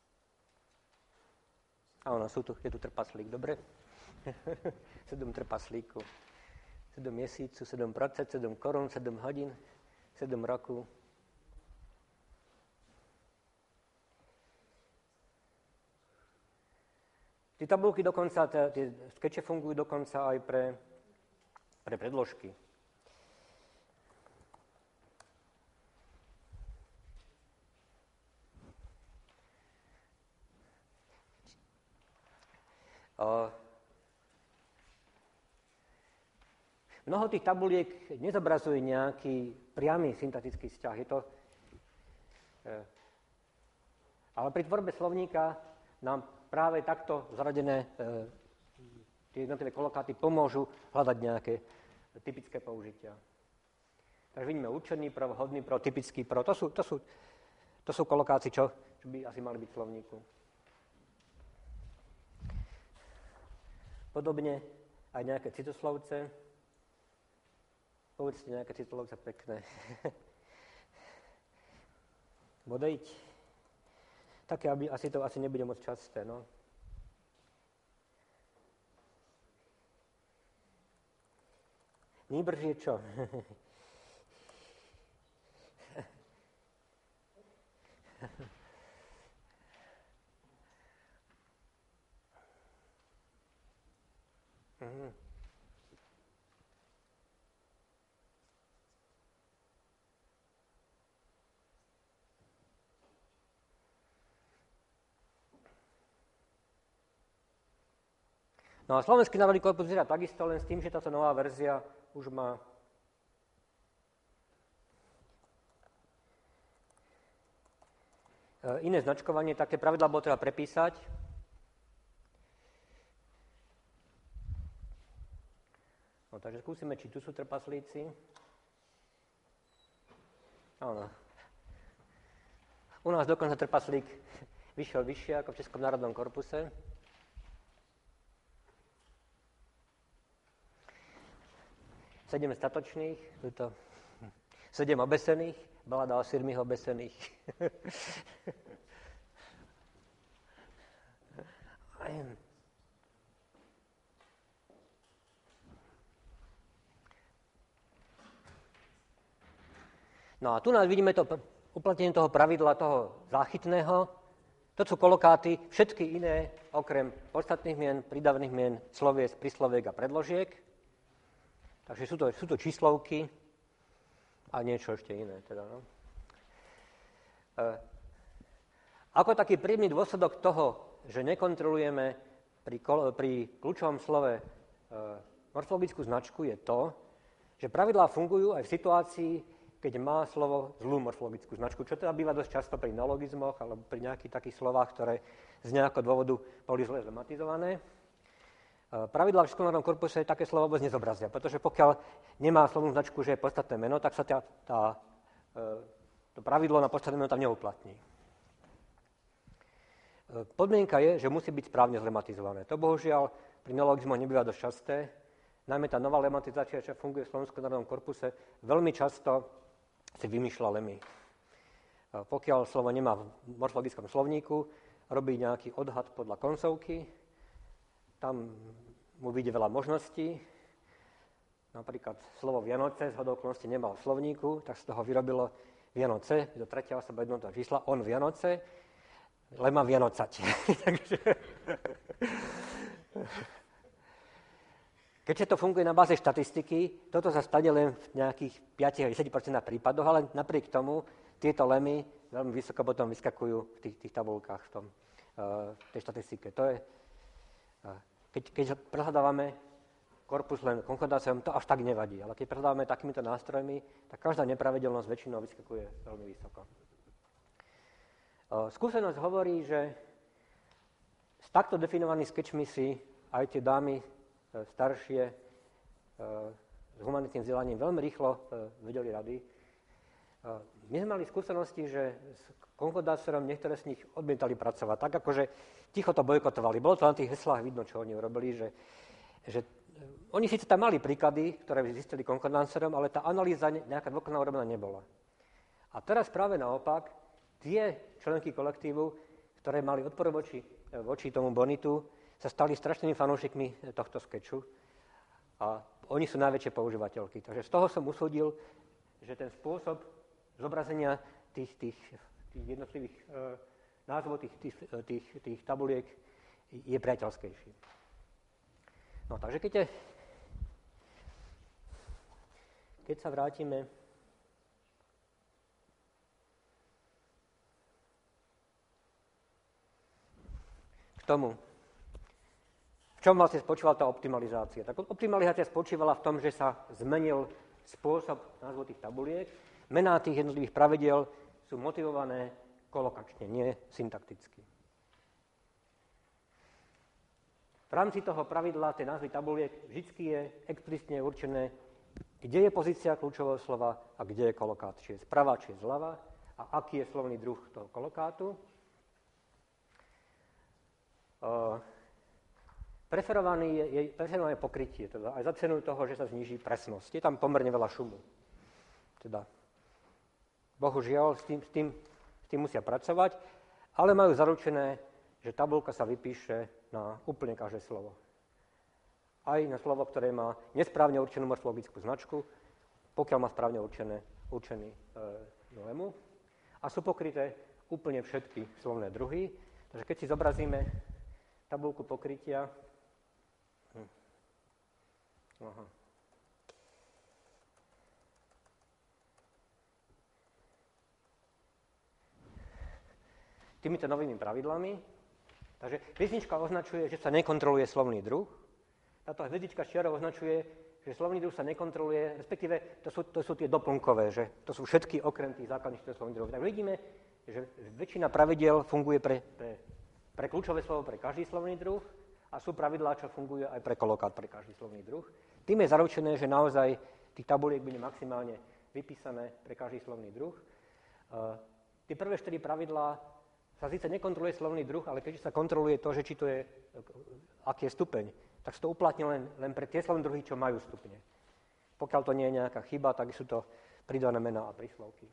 Áno, je tu trpaslík, dobre? 7 trpaslíkov. 7 měsíců, 7 pracet, 7 korun, 7 hodin, 7 rokov. Ty tabulky dokonca, tie skeče fungujú dokonca aj pre predložky. Mnoho tých tabuliek nezobrazuje nejaký priamy syntatický vzťah. Ale pri tvorbe slovníka nám práve takto zaradené tie jednotlivé kolokáty pomôžu hľadať nejaké typické použitia. Takže vidíme určený prv, hodný prv, typický prv. To sú kolokácie, čo by asi mali byť v slovníku. Podobne aj nejaké citoslovce. Povedzte nejaké citoslovce pekné. Bodejť. Také, aby asi to nebude moc časté, no. Nýbrž je čo? No a slovenský národný korpus vyzerá takisto, len s tým, že táto nová verzia už má iné značkovanie, také pravidlá bolo treba prepísať. No, takže skúsime, či tu sú trpaslíci. Áno. U nás dokonca trpaslík vyšiel vyššie ako v Českom národnom korpuse. Sedem statočných, tu to 7 obesených, balada o 7 obesených. No a tu nás vidíme to uplatnenie toho pravidla, toho záchytného. To sú kolokáty, všetky iné, okrem podstatných mien, prídavných mien, slovies, prísloviek a predložiek. Takže sú to číslovky a niečo ešte iné. Teda, no. Ako taký príjemný dôsledok toho, že nekontrolujeme pri kľúčovom slove morfologickú značku, je to, že pravidlá fungujú aj v situácii, keď má slovo zlú morfologickú značku, čo teda býva dosť často pri neologizmoch alebo pri nejakých takých slovách, ktoré z nejakého dôvodu boli zle zematizované. Pravidlá v školnom korpuse také slovo vôbec nezobrazia, pretože pokiaľ nemá slovnú značku, že je podstatné meno, tak sa to pravidlo na podstatné meno tam neuplatní. Podmienka je, že musí byť správne zlematizované. To bohužiaľ pri neologizmoch nebýva dosť časté. Najmä tá nová lematizácia, čo funguje v Slovenskom národnom korpuse, veľmi často si vymýšľa lemy. Pokiaľ slovo nemá v morfologickom slovníku, robí nejaký odhad podľa koncovky, tam mu vyjde veľa možností. Napríklad slovo Vianoce z hodou okolností nemal v slovníku, tak z toho vyrobilo Vianoce, je to tretia osoba jednotného čísla, on Vianoce, lema Vianocať. Takže... Keďže to funguje na báze štatistiky, toto sa stane len v nejakých 5-10% prípadoch, ale napriek tomu tieto lemy veľmi vysoko potom vyskakujú v tých tabulkách, v tej štatistike. To je, keď prehľadávame korpus len konkordáciom, to až tak nevadí, ale keď prehľadávame takýmito nástrojmi, tak každá nepravidelnosť väčšinou vyskakuje veľmi vysoko. Skúsenosť hovorí, že s takto definovanými skečmi si aj tie dámy staršie s humanitným vzdelaním veľmi rýchlo vedeli rady. My sme mali skúsenosti, že s konkordátorom niektoré z nich odmietali pracovať, tak akože ticho to bojkotovali. Bolo to na tých heslách vidno, čo oni urobili, že oni síce tam mali príklady, ktoré zistili konkordátorom, ale tá analýza nejaká dôkladná urobená nebola. A teraz práve naopak, tie členky kolektívu, ktoré mali odpor voči tomu bonitu, sa stali strašnými fanúšikmi tohto skeču a oni sú najväčšie používateľky. Takže z toho som usúdil, že ten spôsob zobrazenia tých jednotlivých názvov tých tabuliek je priateľskejší. No takže keď sa vrátime k tomu, v čom vlastne spočívala tá optimalizácia? Tak optimalizácia spočívala v tom, že sa zmenil spôsob názvu tých tabuliek. Mená tých jednotlivých pravidiel sú motivované kolokačne, nie syntakticky. V rámci toho pravidla tie názvy tabuliek vždy je explicitne určené, kde je pozícia kľúčového slova a kde je kolokát, či je zprava, či je zľava a aký je slovný druh toho kolokátu. Preferované pokrytie, teda aj za cenu toho, že sa zníži presnosť. Je tam pomerne veľa šumu. Teda, bohužiaľ, s tým musia pracovať, ale majú zaručené, že tabuľka sa vypíše na úplne každé slovo. Aj na slovo, ktoré má nesprávne určenú morfologickú značku, pokiaľ má správne určený lemu. A sú pokryté úplne všetky slovné druhy. Takže keď si zobrazíme tabuľku pokrytia, aha. Týmito novými pravidlami. Takže hviezdička označuje, že sa nekontroluje slovný druh. Táto hviezdička s čiarou označuje, že slovný druh sa nekontroluje, respektíve to sú tie doplnkové, že to sú všetky okrem tých základných slovných druhov. Tak vidíme, že väčšina pravidiel funguje pre kľúčové slovo pre každý slovný druh a sú pravidlá, čo fungujú aj pre kolokát pre každý slovný druh. Tým je zaručené, že naozaj tých tabuliek bude maximálne vypísané pre každý slovný druh. Tie prvé 4 pravidlá sa síce nekontroluje slovný druh, ale keďže sa kontroluje to, že či to je, aký je stupeň, tak sa to uplatní len pre tie slovné druhy, čo majú stupne. Pokiaľ to nie je nejaká chyba, tak sú to pridané mená a príslovky.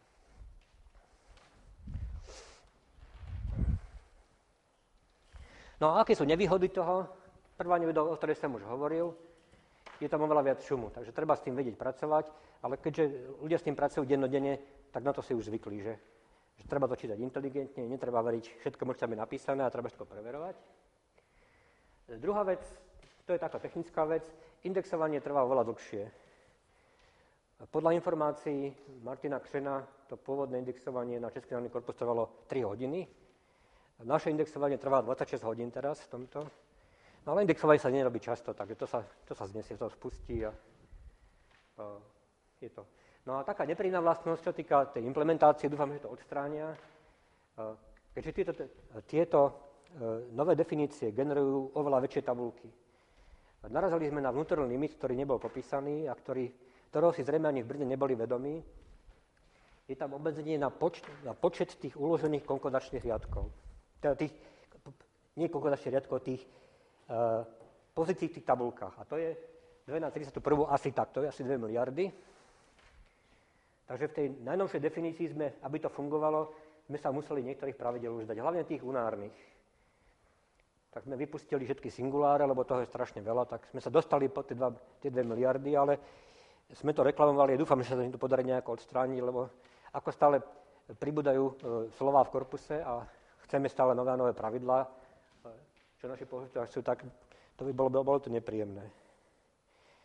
No a aké sú nevýhody toho? Prvá nevýhoda, o ktorej som už hovoril, je tam oveľa viac šumu, takže treba s tým vedieť pracovať, ale keďže ľudia s tým pracujú dennodenne, tak na to si už zvykli, že treba to čítať inteligentne, netreba veriť všetko, čo tam je napísané a treba všetko preverovať. Druhá vec, to je taká technická vec, indexovanie trvá oveľa dlhšie. Podľa informácií Martina Křena to pôvodné indexovanie na Český národný korpus trvalo 3 hodiny. Naše indexovanie trvá 26 hodín teraz v tomto. No ale indexovanie sa nerobí často, takže to sa znesie, to spustí a je to. No a taká nepríjemná vlastnosť, čo týka tej implementácie, dúfam, že to odstránia. Keďže tieto nové definície generujú oveľa väčšie tabuľky. Narazili sme na vnútorný limit, ktorý nebol popísaný a ktorého si zrejme ani v Brne neboli vedomí. Je tam obmedzenie na počet tých uložených konkordačných riadkov. Teda nie konkordačných riadkov, tých pozícií v tých tabuľkách. A to je 2 na 31 asi tak, to je asi 2 miliardy. Takže v tej najnovšej definícii aby to fungovalo, sme sa museli niektorých pravidel už dať, hlavne tých unárnych. Tak sme vypustili všetky singuláre, lebo toho je strašne veľa, tak sme sa dostali po tie 2 miliardy, ale sme to reklamovali a dúfam, že sa to podarí nejako odstrániť, lebo ako stále pribúdajú slová v korpuse a chceme stále nové pravidlá, čo naši použiteľi chcú, tak to by bolo to nepríjemné.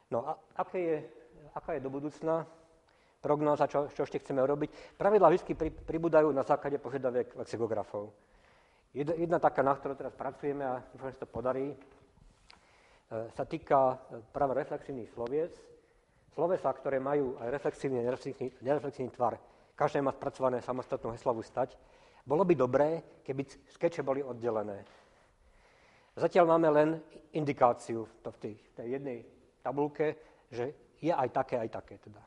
No a aká je do budúcna prognóza, čo ešte chceme robiť? Pravidlá vždy pribúdajú na základe požiadaviek lexikografov. Jedna taká, na ktorú teraz pracujeme a dúfam, že to podarí, sa týka práve reflexívnych sloviec. Slovesá, ktoré majú aj reflexívny a nereflexívny tvar. Každé má spracované samostatnú heslovú stať. Bolo by dobré, keby skeče boli oddelené. Zatiaľ máme len indikáciu v tej jednej tabulke, že je aj také teda.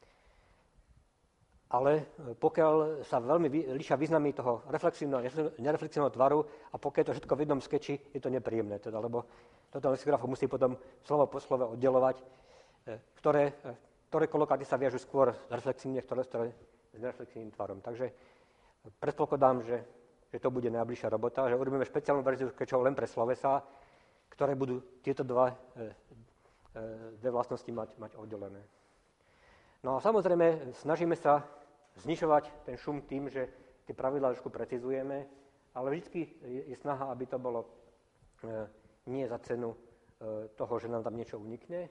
Ale pokiaľ sa veľmi líšia významy toho reflexívneho a nereflexívneho tvaru a pokiaľ je to všetko v jednom skeči, je to nepríjemné, teda, lebo toto lexikograf musí potom slovo po slove oddelovať, ktoré kolokáty sa viažu skôr reflexívne, ktoré s nereflexívnym tvarom. Takže predpokladám, že to bude najbližšia robota, že urobíme špeciálnu verziu skečov len pre slovesá, ktoré budú tieto dve vlastnosti mať oddelené. No a samozrejme, snažíme sa znižovať ten šum tým, že tie pravidlá trošku precizujeme, ale vždy je snaha, aby to bolo nie za cenu toho, že nám tam niečo unikne.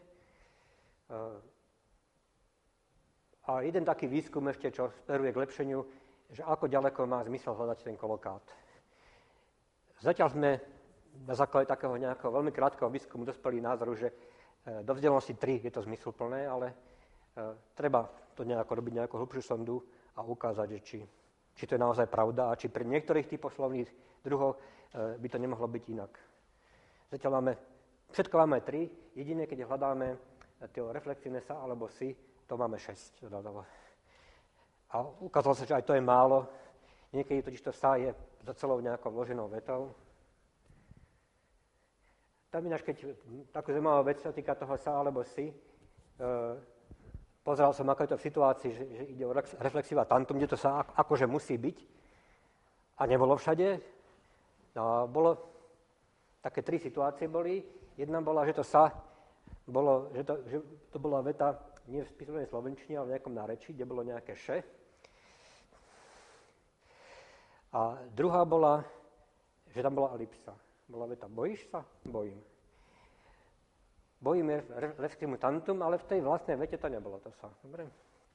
A jeden taký výskum ešte, čo smeruje k lepšeniu, že ako ďaleko má zmysel hľadať ten kolokát. Zatiaľ sme na základe takého nejakého veľmi krátkeho výskumu dospeli názoru, že do vzdialenosti 3 je to zmysluplné, ale treba to nejako robiť nejakú hlbšiu sondu a ukázať, že či to je naozaj pravda a či pri niektorých typoch slovných druhov by to nemohlo byť inak. Zatiaľ všetko máme 3, jediné, keď hľadáme tie reflexívne sa alebo si, to máme 6. A ukázalo sa, že aj to je málo. Niekedy totiž to sa je za celou nejakou vloženou vetou. Tam ináč, keď takú zaujímavá vec sa týka toho sa alebo si, pozeral som, ako je to v situácii, že ide o reflexíva tantum, kde to sa akože musí byť. A nebolo všade. No, bolo také 3 situácie boli. Jedna bola, že to sa bolo, že to bola veta nie v spisovnej slovenčine, ale v nejakom nárečí, kde bolo nejaké še. A druhá bola, že tam bola elipsa. Bola veta bojíš sa? Bojím. Bojím je reflexívnu tantum, ale v tej vlastnej vete to nebolo to sa. Dobre?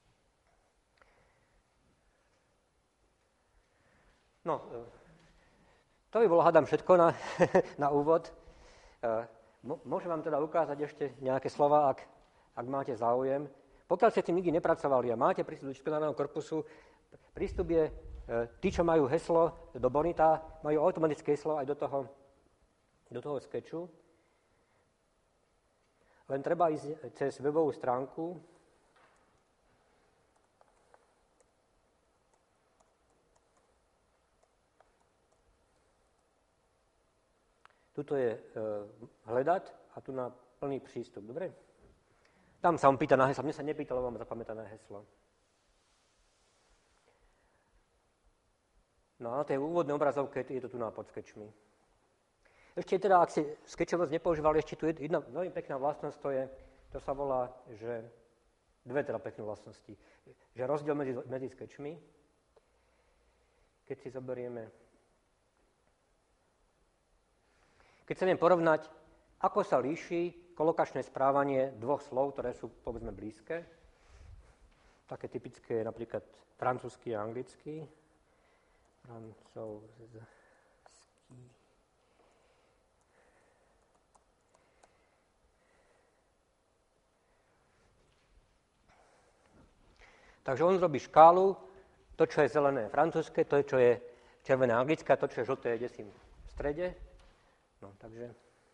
No, to by bolo, hádam, všetko na úvod. Môžem vám teda ukázať ešte nejaké slova, ak máte záujem. Pokiaľ ste tým nikdy nepracovali a máte prístup do disciplinárneho korpusu, prístup je, tí, čo majú heslo do Bonita, majú automatické heslo aj do toho skeču. Len treba ísť cez webovú stránku. Tuto je hľadať a tu na plný prístup. Dobre? Tam sa on pýta na heslo. Mne sa nepýta, lebo mám zapamätané heslo. No a na tej úvodnej obrazovke je to tu pod skečmi. Ešte teda, ak ste skečovosť nepoužívali, ešte tu jedna veľmi pekná vlastnosť, to sa volá, že dve teda pekné vlastnosti. Že rozdiel medzi skečmi, keď si zoberieme. Keď chceme porovnať, ako sa líši kolokačné správanie dvoch slov, ktoré sú, povedzme, blízke. Také typické je napríklad francúzsky a anglický. Francúzsky. Takže on robí škálu, to, čo je zelené francúzske, to, čo je červené anglické, a to, čo je žlté, je desím v strede. No, takže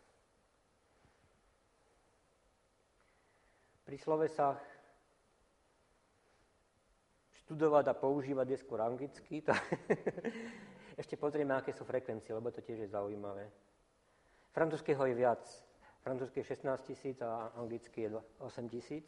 pri slovesách študovať a používať je skôr anglicky. Ešte pozrieme, aké sú frekvencie, lebo to tiež je zaujímavé. Francúzského je viac. Francúzsky je 16 000 a anglicky je 8 000.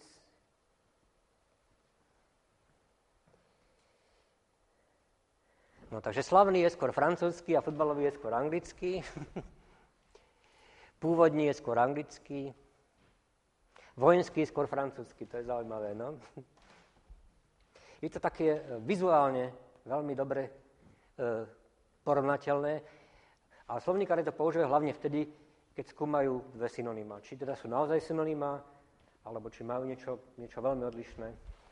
No, takže slavný je skôr francúzsky a futbalový je skôr anglický. Pôvodný je skôr anglický. Vojenský je skôr francúzsky, to je zaujímavé, no. Je to také vizuálne veľmi dobre porovnateľné a slovníkári to používajú hlavne vtedy, keď skúmajú dve synonymá. Či teda sú naozaj synonymá, alebo či majú niečo veľmi odlišné.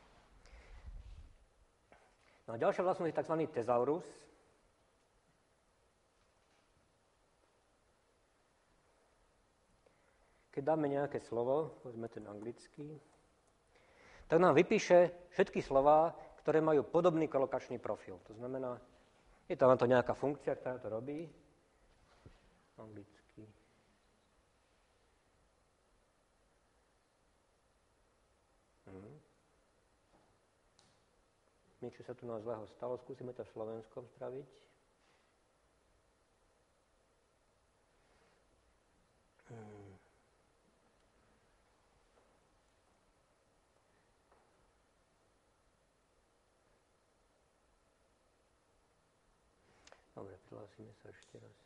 No a ďalšia vlastnosť je tzv. Tezaurus. Keď dáme nejaké slovo, povedzme ten anglický, tak nám vypíše všetky slová, ktoré majú podobný kolokačný profil. To znamená, je tam na to nejaká funkcia, ktorá to robí. Anglický. Niečo sa tu nás zlého stalo, skúsime to v slovenskom spraviť. Dobre, prihlásime sa ešte raz.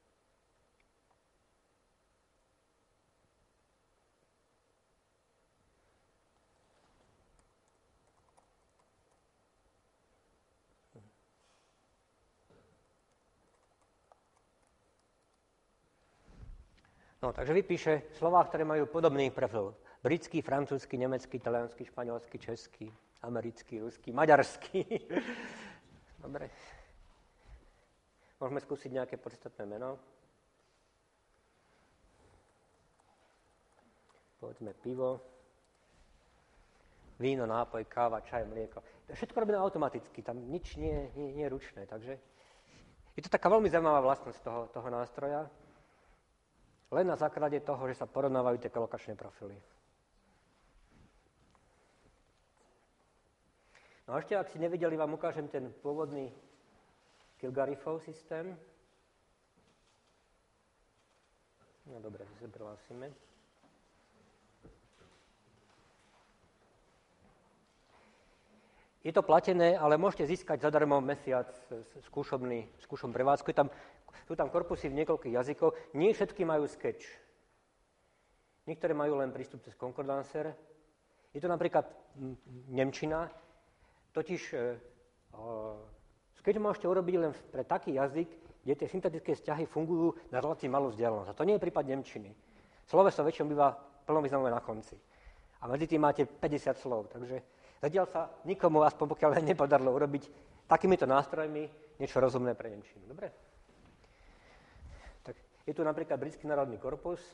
No, takže vypíše slová, ktoré majú podobný profil. Britský, francúzsky, nemecký, taliansky, španielsky, český, americký, ruský, maďarský. Dobre. Môžeme skúsiť nejaké podstatné meno. Povedzme pivo, víno, nápoj, káva, čaj, mlieko. Všetko robíme automaticky, tam nič nie je ručné. Takže je to taká veľmi zaujímavá vlastnosť toho nástroja. Len na základe toho, že sa porovnávajú tie kolokačné profily. No a ešte, ak si nevideli, vám ukážem ten pôvodný Kilgarifov systém. No dobre, si sa prihlásime. Je to platené, ale môžete získať zadarmo mesiac skúšom prevádzku. Sú tam korpusy v niekoľkých jazykoch. Nie všetky majú sketch. Niektoré majú len prístup cez Concordancer. Je to napríklad nemčina. Totiž sketch môžete urobiť len pre taký jazyk, kde tie syntetické vzťahy fungujú na relatívne malú vzdialenosť. A to nie je prípad nemčiny. Sloveso väčšinou býva plnovýznamové na konci. A medzi tým máte 50 slov. Takže zatiaľ sa nikomu, aspoň pokiaľ nepodarilo urobiť takýmito nástrojmi niečo rozumné pre nemčinu. Dobre? Tak je tu napríklad Britský národný korpus.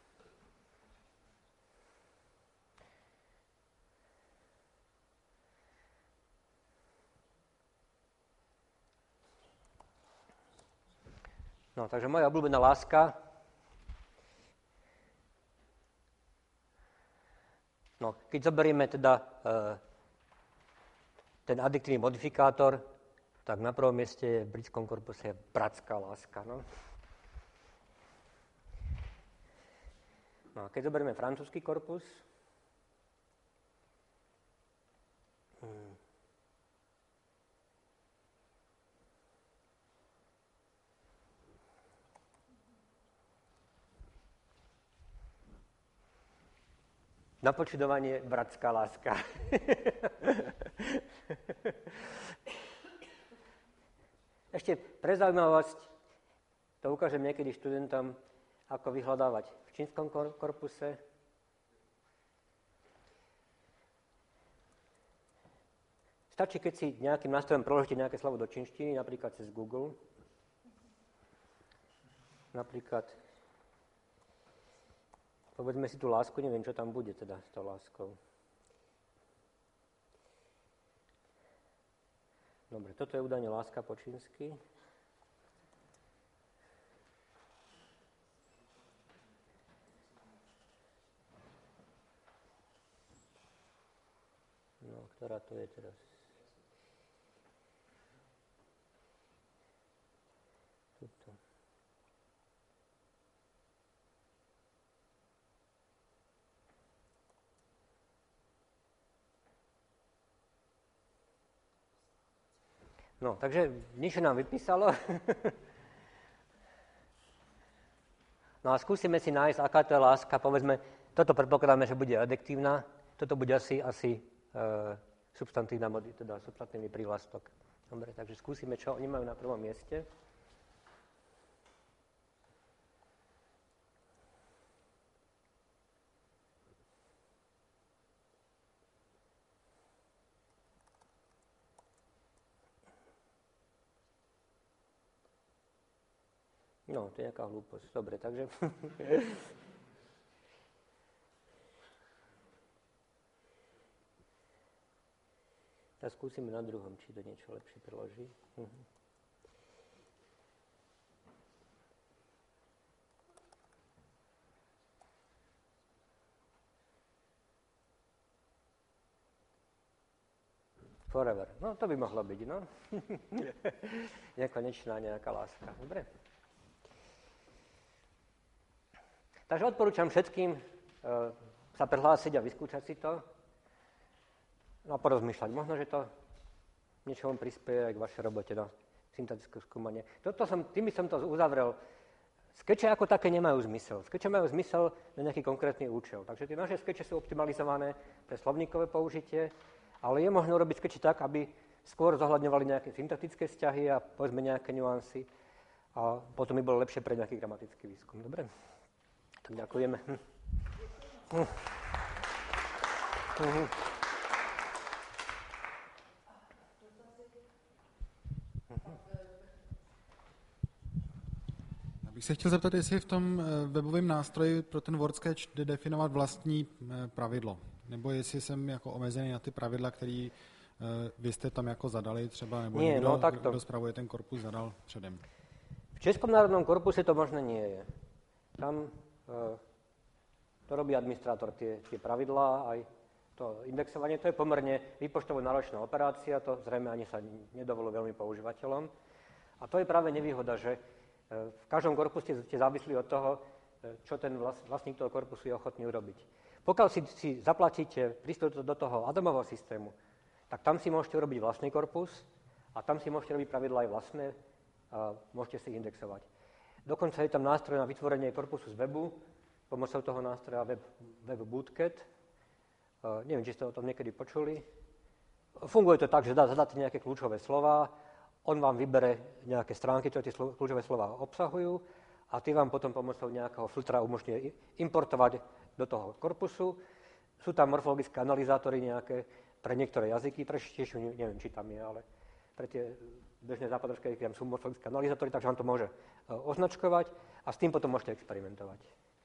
No, takže moja obľúbená láska. No, keď zoberieme teda ten adiktívny modifikátor, tak na prvom mieste v britskom korpuse je bratská láska. No. No a keď zoberieme francúzsky korpus, na počudovanie bratská láska. Ešte pre zaujímavosť, to ukážem niekedy študentom, ako vyhľadávať v čínskom korpuse. Stačí, keď si nejakým nástrojom preložíte nejaké slovo do čínštiny, napríklad cez Google. Napríklad, povedzme si tú lásku, neviem, čo tam bude teda s tou láskou. Dobre, toto je údajne láska po čínsky. No, ktorá to je teraz? Tuto. No, takže niečo nám vypísalo. No a skúsime si nájsť, aká to je láska. Povedzme, toto predpokladáme, že bude adjektívna. Toto bude asi substantívny prívlastok. Dobre, takže skúsime, čo oni majú na prvom mieste. No, to je nejaká hlúposť. Dobre, takže... Tak skúsime na druhom, či to niečo lepšie preloží. Forever. No, to by mohlo byť, no. Nekonečná nejaká láska. Dobre. Takže odporúčam všetkým sa prihlásiť a vyskúšať si to. No a porozmýšľať. Možno, že to niečomu prispieje aj k vašej robote na syntetické skúmanie. Tým by som to uzavrel. Skeče ako také nemajú zmysel. Skeče majú zmysel na nejaký konkrétny účel. Takže tie naše skeče sú optimalizované pre slovníkové použitie, ale je možné urobiť skeče tak, aby skôr zohľadňovali nejaké syntetické vzťahy a povedzme nejaké nuancy a potom by bolo lepšie pre nejaký gramatický výskum. Dobre? Tak ďakujeme. Bych se chtěl zeptat, jestli v tom webovém nástroji pro ten WordSketch jde definovat vlastní pravidlo, nebo jestli jsem jako omezený na ty pravidla, které vy jste tam jako zadali třeba, nebo nie, někdo, no, kdo spravuje ten korpus, zadal předem. V Českom národnom korpuse to možné nie je. Tam to robí administrátor, tie pravidlá, aj to indexovanie, to je pomerne výpočtovo náročná operácia, to zrejme ani sa nedovoluje veľmi používateľom. A to je práve nevýhoda, že v každom korpuse ste závislí od toho, čo ten vlastník toho korpusu je ochotný urobiť. Pokiaľ si zaplatíte prístup do toho atomového systému, tak tam si môžete urobiť vlastný korpus a tam si môžete robiť pravidlá aj vlastné a môžete si ich indexovať. Dokonca je tam nástroj na vytvorenie korpusu z webu, pomocou toho nástroja Web Bootcat. Neviem, či ste o tom niekedy počuli. Funguje to tak, že zadáte nejaké kľúčové slová, on vám vybere nejaké stránky, ktoré tie kľúčové slová obsahujú a tie vám potom pomocou nejakého filtra umožňuje importovať do toho korpusu. Sú tam morfologické analyzátory nejaké pre niektoré jazyky, pre tiež neviem, či tam je, ale pre tie bežné západočké jazyky tam sú morfologické analyzátory, takže vám to môže označkovať a s tým potom môžete experimentovať.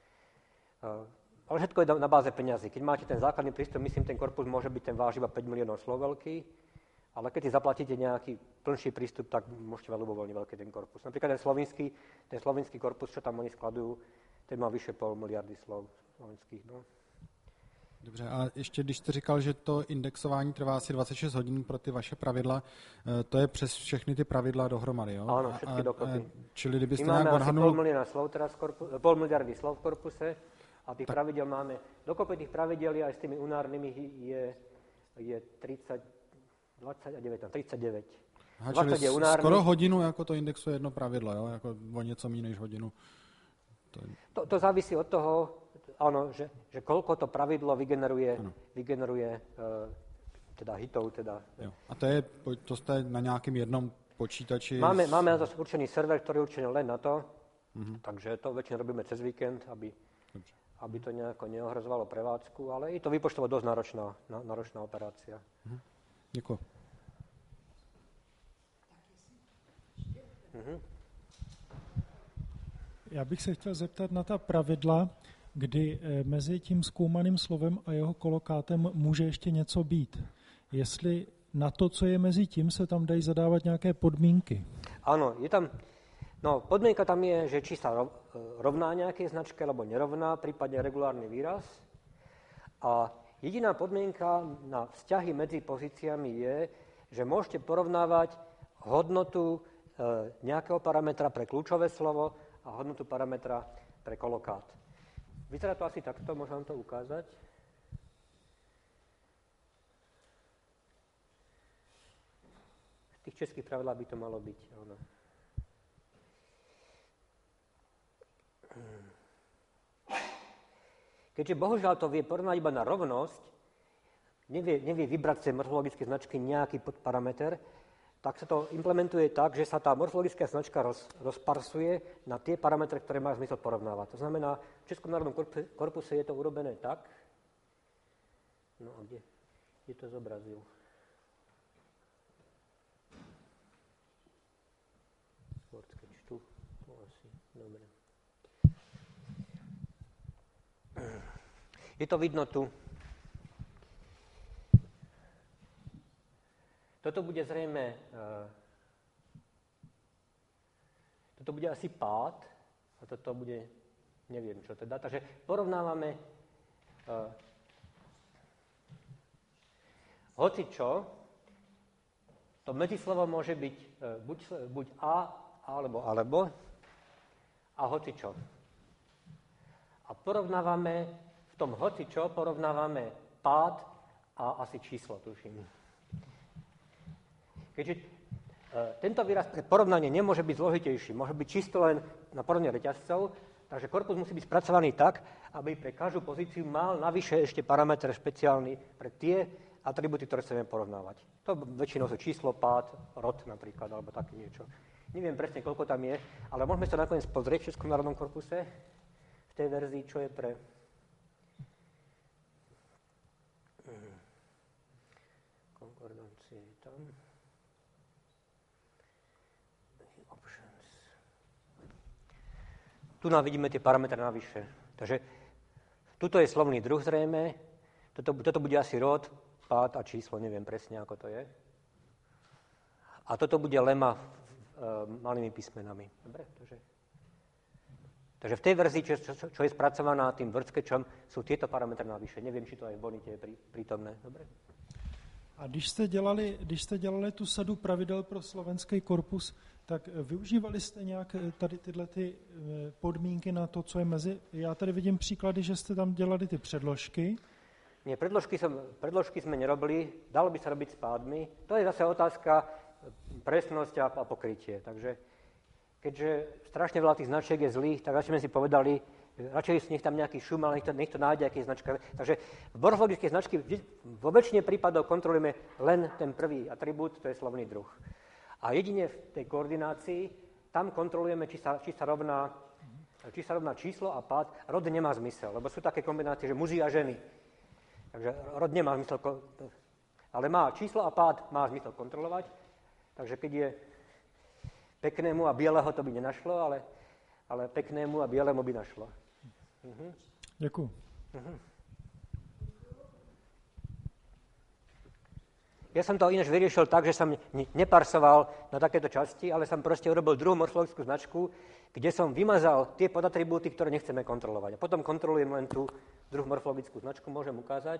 Ale všetko je na báze peňazí. Keď máte ten základný prístup, myslím, ten korpus môže byť ten váž iba 5 miliónov slov veľký, ale keď si zaplatíte nejaký plnší prístup, tak môžete ľubovoľne veľký ten korpus. Napríklad ten slovinský korpus, čo tam oni skladujú, ten má vyše 0,5 miliardy slov slovenských. No. Dobře, a ještě když jste říkal, že to indexování trvá asi 26 hodin pro ty vaše pravidla, to je přes všechny ty pravidla dohromady, jo? Áno, všetky dokopy. Čili kdybyste My máme nějak asi odhadnul... 0,5 miliardy slov v korpuse a tých pravidel máme, dokopy tých pravidel aj s tými unárnymi je 30, 20 a 19, 39. Aha, čili je unárny. Skoro hodinu jako to indexuje jedno pravidlo, jo? Jako o něco méně než hodinu. To závisí od toho, áno, že koľko to pravidlo vygeneruje teda hitov. Teda. Jo. A to jste na nějakém jednom počítači? Máme na to určený server, ktorý je určený len na to, takže to väčšinou robíme cez víkend, aby to nejako neohrozovalo prevádzku, ale je to výpočtovo dosť náročná operácia. Děkuji. Já bych se chtěl zeptat na ta pravidla, kdy mezi tím zkoumaným slovem a jeho kolokátem může ještě něco být. Jestli na to, co je mezi tím, se tam dají zadávat nějaké podmínky. Áno, je tam, podmienka tam je, že či sa rovná nejakej značke, alebo nerovná, prípadne regulárny výraz. A jediná podmienka na vzťahy medzi pozíciami je, že môžete porovnávať hodnotu nejakého parametra pre kľúčové slovo a hodnotu parametra pre kolokát. Vyzerá to asi takto, môžem vám to ukázať. V tých českých pravidlách by to malo byť. Ono. Keďže bohužiaľ to vie porovnať iba na rovnosť, nevie vybrať z tej morfologické značky nejaký podparameter, tak sa to implementuje tak, že sa tá morfologická značka rozparsuje na tie parametre, ktoré má zmysel porovnávať. To znamená, v Českom národnom korpuse je to urobené tak. No a kde to zobrazil? WordSketch tu asi. Dobre. Je to vidno tu. Toto bude zrejme, toto bude asi pád a toto bude, neviem čo teda. Takže porovnávame hocičo, to medzislovo môže byť buď a, alebo a hocičo. A porovnávame v tom hocičo, porovnávame pád a asi číslo, tuším. Keďže tento výraz pre porovnanie nemôže byť zložitejší, môže byť čisto len na porovnanie reťazcov, takže korpus musí byť spracovaný tak, aby pre každú pozíciu mal navyše ešte parameter špeciálny pre tie atribúty, ktoré chceme porovnávať. To väčšinou sú číslo, pád, rod napríklad, alebo také niečo. Neviem presne, koľko tam je, ale môžeme sa nakoniec pozrieť v Českom národnom korpuse, v tej verzii, čo je pre konkordancie tam. Tu nám vidíme tie parametre navyše. Takže tuto je slovný druh zrejme, toto bude asi rod, pád a číslo, neviem presne, ako to je. A toto bude lema malými písmenami. Dobre? Takže v tej verzii, čo je spracovaná tým wordsketchom, sú tieto parametre navyše. Neviem, či to aj v bonite je prítomné. Dobre? A když jste dělali tu sadu pravidel pro slovenský korpus, tak využívali jste nějak tady tyhle ty podmínky na to, co je mezi... Já tady vidím příklady, že jste tam dělali ty předložky. Nie, predložky sme nerobili, dalo by sa robiť s pádmi. To je zase otázka presnosť a pokrytie. Takže keďže strašne veľa tých značiek je zlých, tak radšej sme si povedali, radšej nech tam nejaký šum, ale nech to nájde, aké značka. Takže v morfologické značky vo väčšine prípadov kontrolujeme len ten prvý atribút, to je slovný druh. A jedine v tej koordinácii, tam kontrolujeme, či sa rovná číslo a pád. Rod nemá zmysel, lebo sú také kombinácie, že muži a ženy. Takže rod nemá zmysel, ale má číslo a pád má zmysel kontrolovať. Takže keď je peknému a bieleho, to by nenašlo, ale peknému a bielemu by našlo. Děkuji. Ja som to ináč vyriešil tak, že som neparsoval na takéto časti, ale som proste urobil druhú morfologickú značku, kde som vymazal tie podatribúty, ktoré nechceme kontrolovať. A potom kontrolujem len tú druhú morfologickú značku, môžem ukázať.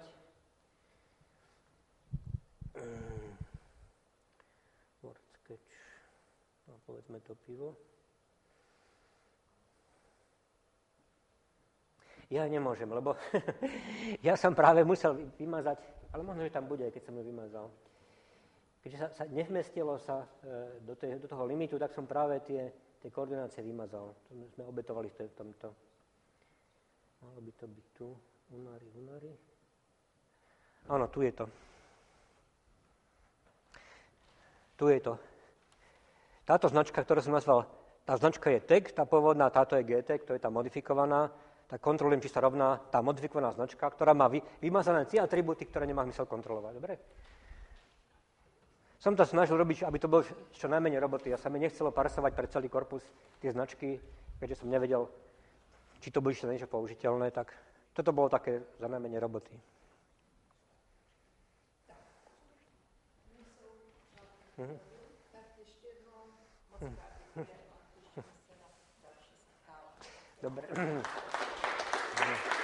WordSketch. No, povedzme to pivo. Ja nemôžem, lebo ja som práve musel vymazať, ale možno, že tam bude, keď som ju vymazal. Keďže sa nevmestilo sa do toho limitu, tak som práve tie koordinácie vymazal. To sme obetovali v tomto. Malo by to byť tu. Unári. Áno, tu je to. Tu je to. Táto značka, ktorú som nazval, tá značka je tag, tá pôvodná, táto je GT, to je tá modifikovaná, tak kontrolujem, či sa rovná tá modifikovaná značka, ktorá má vymazané tie atribúty, ktoré nemá zmysel kontrolovať. Dobre? Som to snažil robiť, aby to bolo čo najmenej roboty. Ja sa mi nechcelo parsovať pre celý korpus tie značky, keďže som nevedel, či to bude niečo použiteľné, tak toto bolo také za najmenej roboty. Dobre.